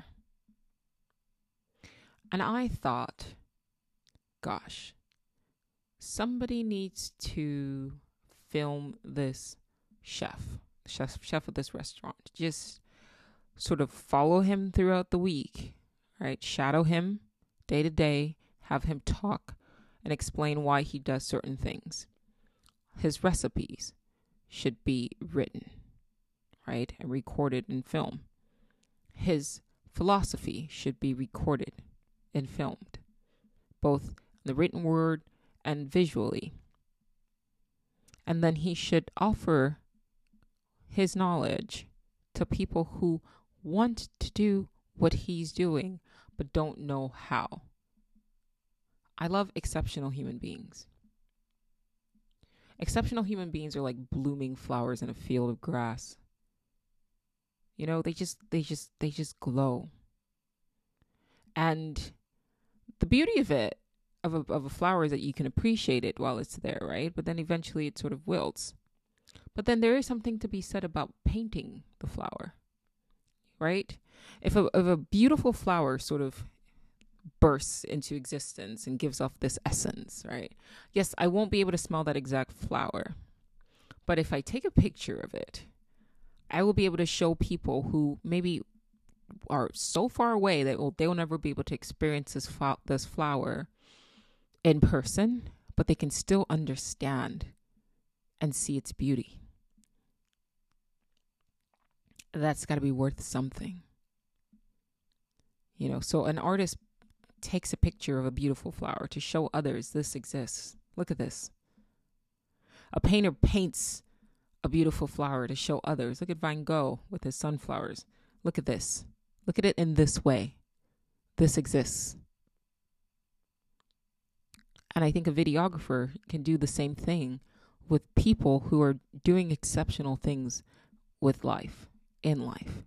And I thought, gosh, somebody needs to film this chef, chef, chef of this restaurant. Just sort of follow him throughout the week, right? Shadow him day to day, have him talk and explain why he does certain things. His recipes should be written, right? And recorded in film. His philosophy should be recorded and filmed, both the written word and visually. And then he should offer his knowledge to people who want to do what he's doing, but don't know how. I love exceptional human beings. Exceptional human beings are like blooming flowers in a field of grass. You know, they just, they just, they just glow. And the beauty of it, of a, of a flower, is that you can appreciate it while it's there, right? But then eventually it sort of wilts. But then there is something to be said about painting the flower, right? If a, if a beautiful flower sort of bursts into existence and gives off this essence, right? Yes, I won't be able to smell that exact flower. But if I take a picture of it, I will be able to show people who maybe are so far away that will, they will never be able to experience this, fo- this flower in person, but they can still understand and see its beauty. That's got to be worth something. You know, so an artist takes a picture of a beautiful flower to show others this exists. Look at this. A painter paints a beautiful flower to show others. Look at Van Gogh with his sunflowers. Look at this. Look at it in this way. This exists. And I think a videographer can do the same thing with people who are doing exceptional things with life, in life.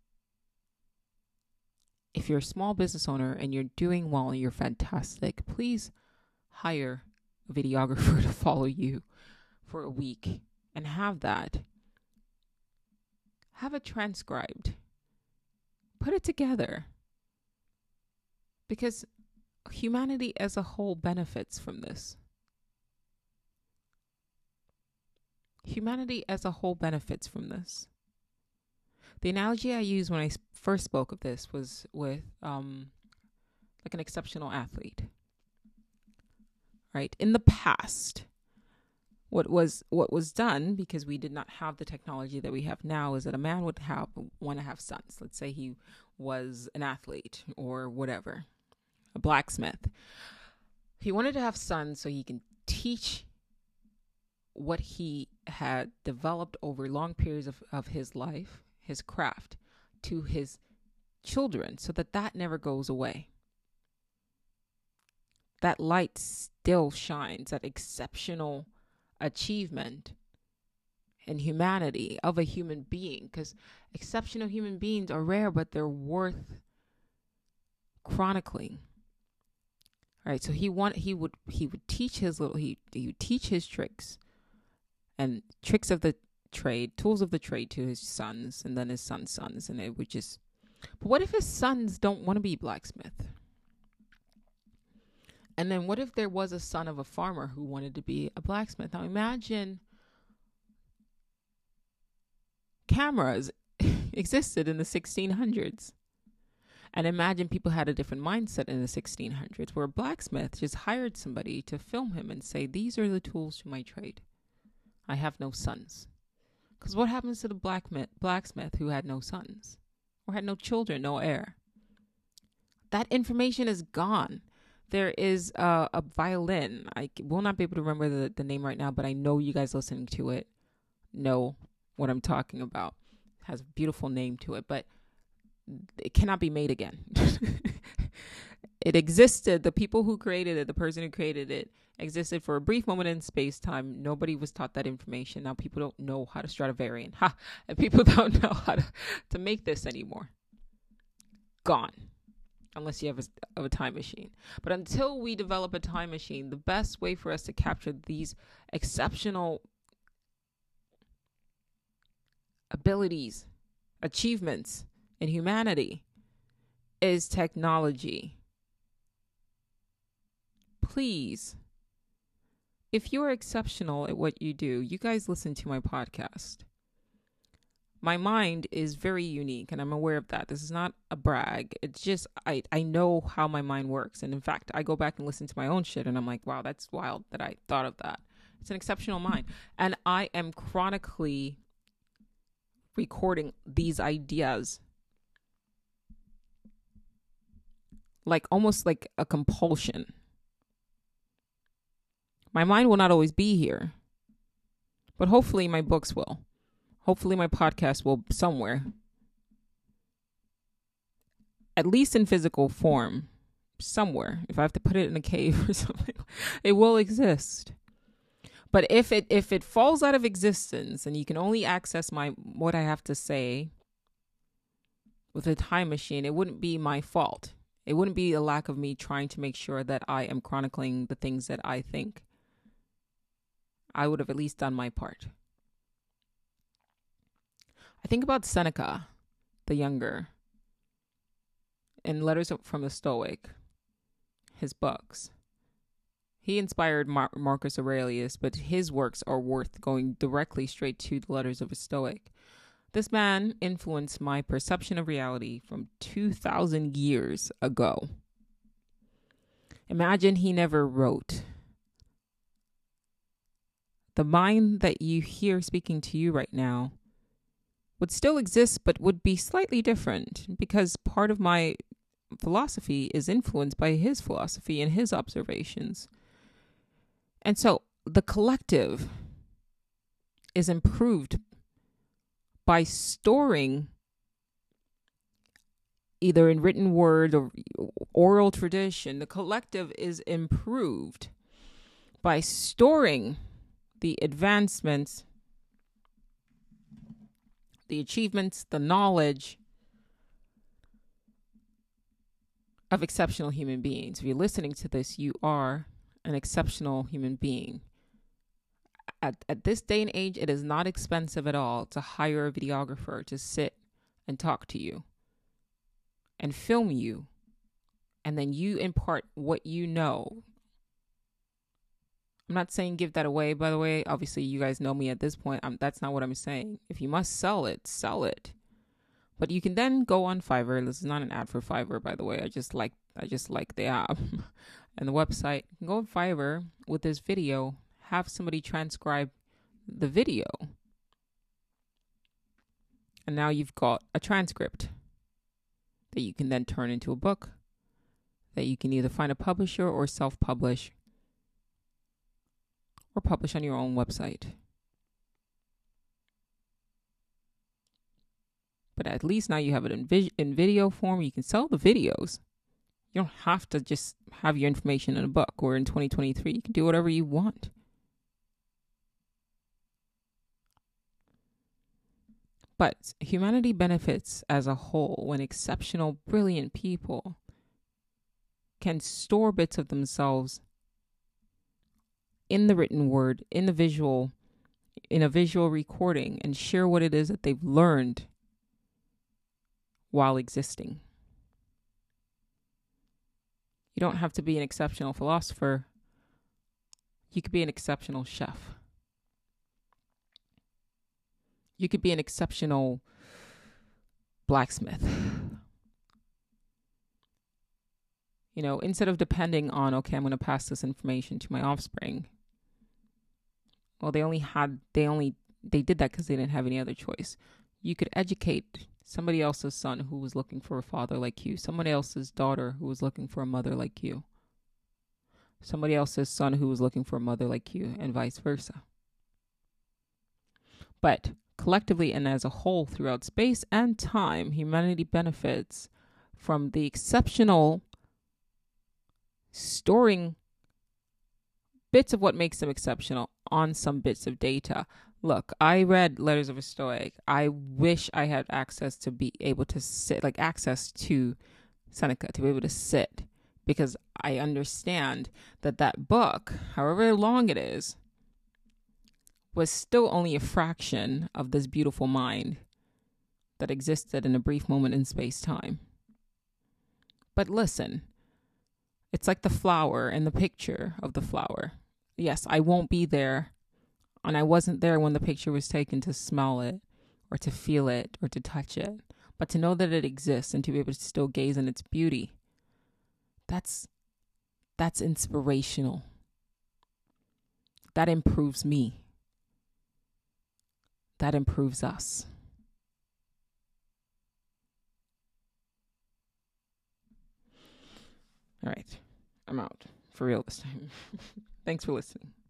If you're a small business owner and you're doing well and you're fantastic, please hire a videographer to follow you for a week and have that. Have it transcribed. Put it together. Because humanity as a whole benefits from this. Humanity as a whole benefits from this. The analogy I used when I first spoke of this was with um, like an exceptional athlete. Right? In the past, what was what was done, because we did not have the technology that we have now, is that a man would have want to have sons. Let's say he was an athlete or whatever, a blacksmith. He wanted to have sons so he can teach what he had developed over long periods of, of his life, his craft to his children so that that never goes away. That light still shines, that exceptional achievement in humanity of a human being, because exceptional human beings are rare, but they're worth chronicling. All right, so he want he would he would teach his little he he would teach his tricks and tricks of the trade, tools of the trade to his sons, and then his sons' sons, and it would just. But what if his sons don't want to be blacksmith? And then what if there was a son of a farmer who wanted to be a blacksmith? Now imagine cameras existed in the sixteen hundreds. And imagine people had a different mindset in the sixteen hundreds where a blacksmith just hired somebody to film him and say, these are the tools to my trade. I have no sons. Because what happens to the blacksmith, blacksmith who had no sons or had no children, no heir? That information is gone. There is uh, a violin. I will not be able to remember the, the name right now, but I know you guys listening to it know what I'm talking about. It has a beautiful name to it, but it cannot be made again. It existed. The people who created it, the person who created it, existed for a brief moment in space time. Nobody was taught that information. Now people don't know how to Stradivarian. Ha! And people don't know how to, to make this anymore. Gone. Unless you have a, a time machine. But until we develop a time machine, the best way for us to capture these exceptional abilities, achievements in humanity is technology. Please, if you're exceptional at what you do, you guys listen to my podcast. My mind is very unique, and I'm aware of that. This is not a brag. It's just I, I know how my mind works. And in fact, I go back and listen to my own shit, and I'm like, wow, that's wild that I thought of that. It's an exceptional mind. And I am chronically recording these ideas like almost like a compulsion. My mind will not always be here, but hopefully my books will. Hopefully my podcast will somewhere, at least in physical form, somewhere. If I have to put it in a cave or something, it will exist. But if it if it falls out of existence and you can only access my what I have to say with a time machine, it wouldn't be my fault. It wouldn't be a lack of me trying to make sure that I am chronicling the things that I think. I would have at least done my part. I think about Seneca, the younger, in Letters from a Stoic, his books. He inspired Mar- Marcus Aurelius, but his works are worth going directly straight to the Letters of a Stoic. This man influenced my perception of reality from two thousand years ago. Imagine he never wrote. The mind that you hear speaking to you right now would still exist, but would be slightly different because part of my philosophy is influenced by his philosophy and his observations. And so the collective is improved by storing either in written word or oral tradition. The collective is improved by storing the advancements, the achievements, the knowledge of exceptional human beings. If you're listening to this, you are an exceptional human being. At, at this day and age, it is not expensive at all to hire a videographer to sit and talk to you and film you, and then you impart what you know. I'm not saying give that away, by the way. Obviously, you guys know me at this point. I'm, that's not what I'm saying. If you must sell it, sell it. But you can then go on Fiverr. This is not an ad for Fiverr, by the way. I just like I just like the app and the website. You can go on Fiverr with this video. Have somebody transcribe the video. And now you've got a transcript that you can then turn into a book that you can either find a publisher or self-publish or publish on your own website. But at least now you have it in, vis- in video form. You can sell the videos. You don't have to just have your information in a book, or in twenty twenty-three, you can do whatever you want. But humanity benefits as a whole when exceptional, brilliant people can store bits of themselves in the written word, in the visual, in a visual recording, and share what it is that they've learned while existing. You don't have to be an exceptional philosopher. You could be an exceptional chef. You could be an exceptional blacksmith. You know, instead of depending on, okay, I'm going to pass this information to my offspring. Well, they only had, they only, they did that because they didn't have any other choice. You could educate somebody else's son who was looking for a father like you, somebody else's daughter who was looking for a mother like you, somebody else's son who was looking for a mother like you, and vice versa. But collectively and as a whole throughout space and time, humanity benefits from the exceptional storing bits of what makes them exceptional on some bits of data. Look, I read Letters of a Stoic. I wish I had access to be able to sit, like access to Seneca, to be able to sit, because I understand that that book, however long it is, was still only a fraction of this beautiful mind that existed in a brief moment in space-time. But listen, it's like the flower and the picture of the flower. Yes, I won't be there, and I wasn't there when the picture was taken to smell it or to feel it or to touch it. But to know that it exists and to be able to still gaze in its beauty, that's that's inspirational. That improves me. That improves us. All right, I'm out for real this time. Thanks for listening.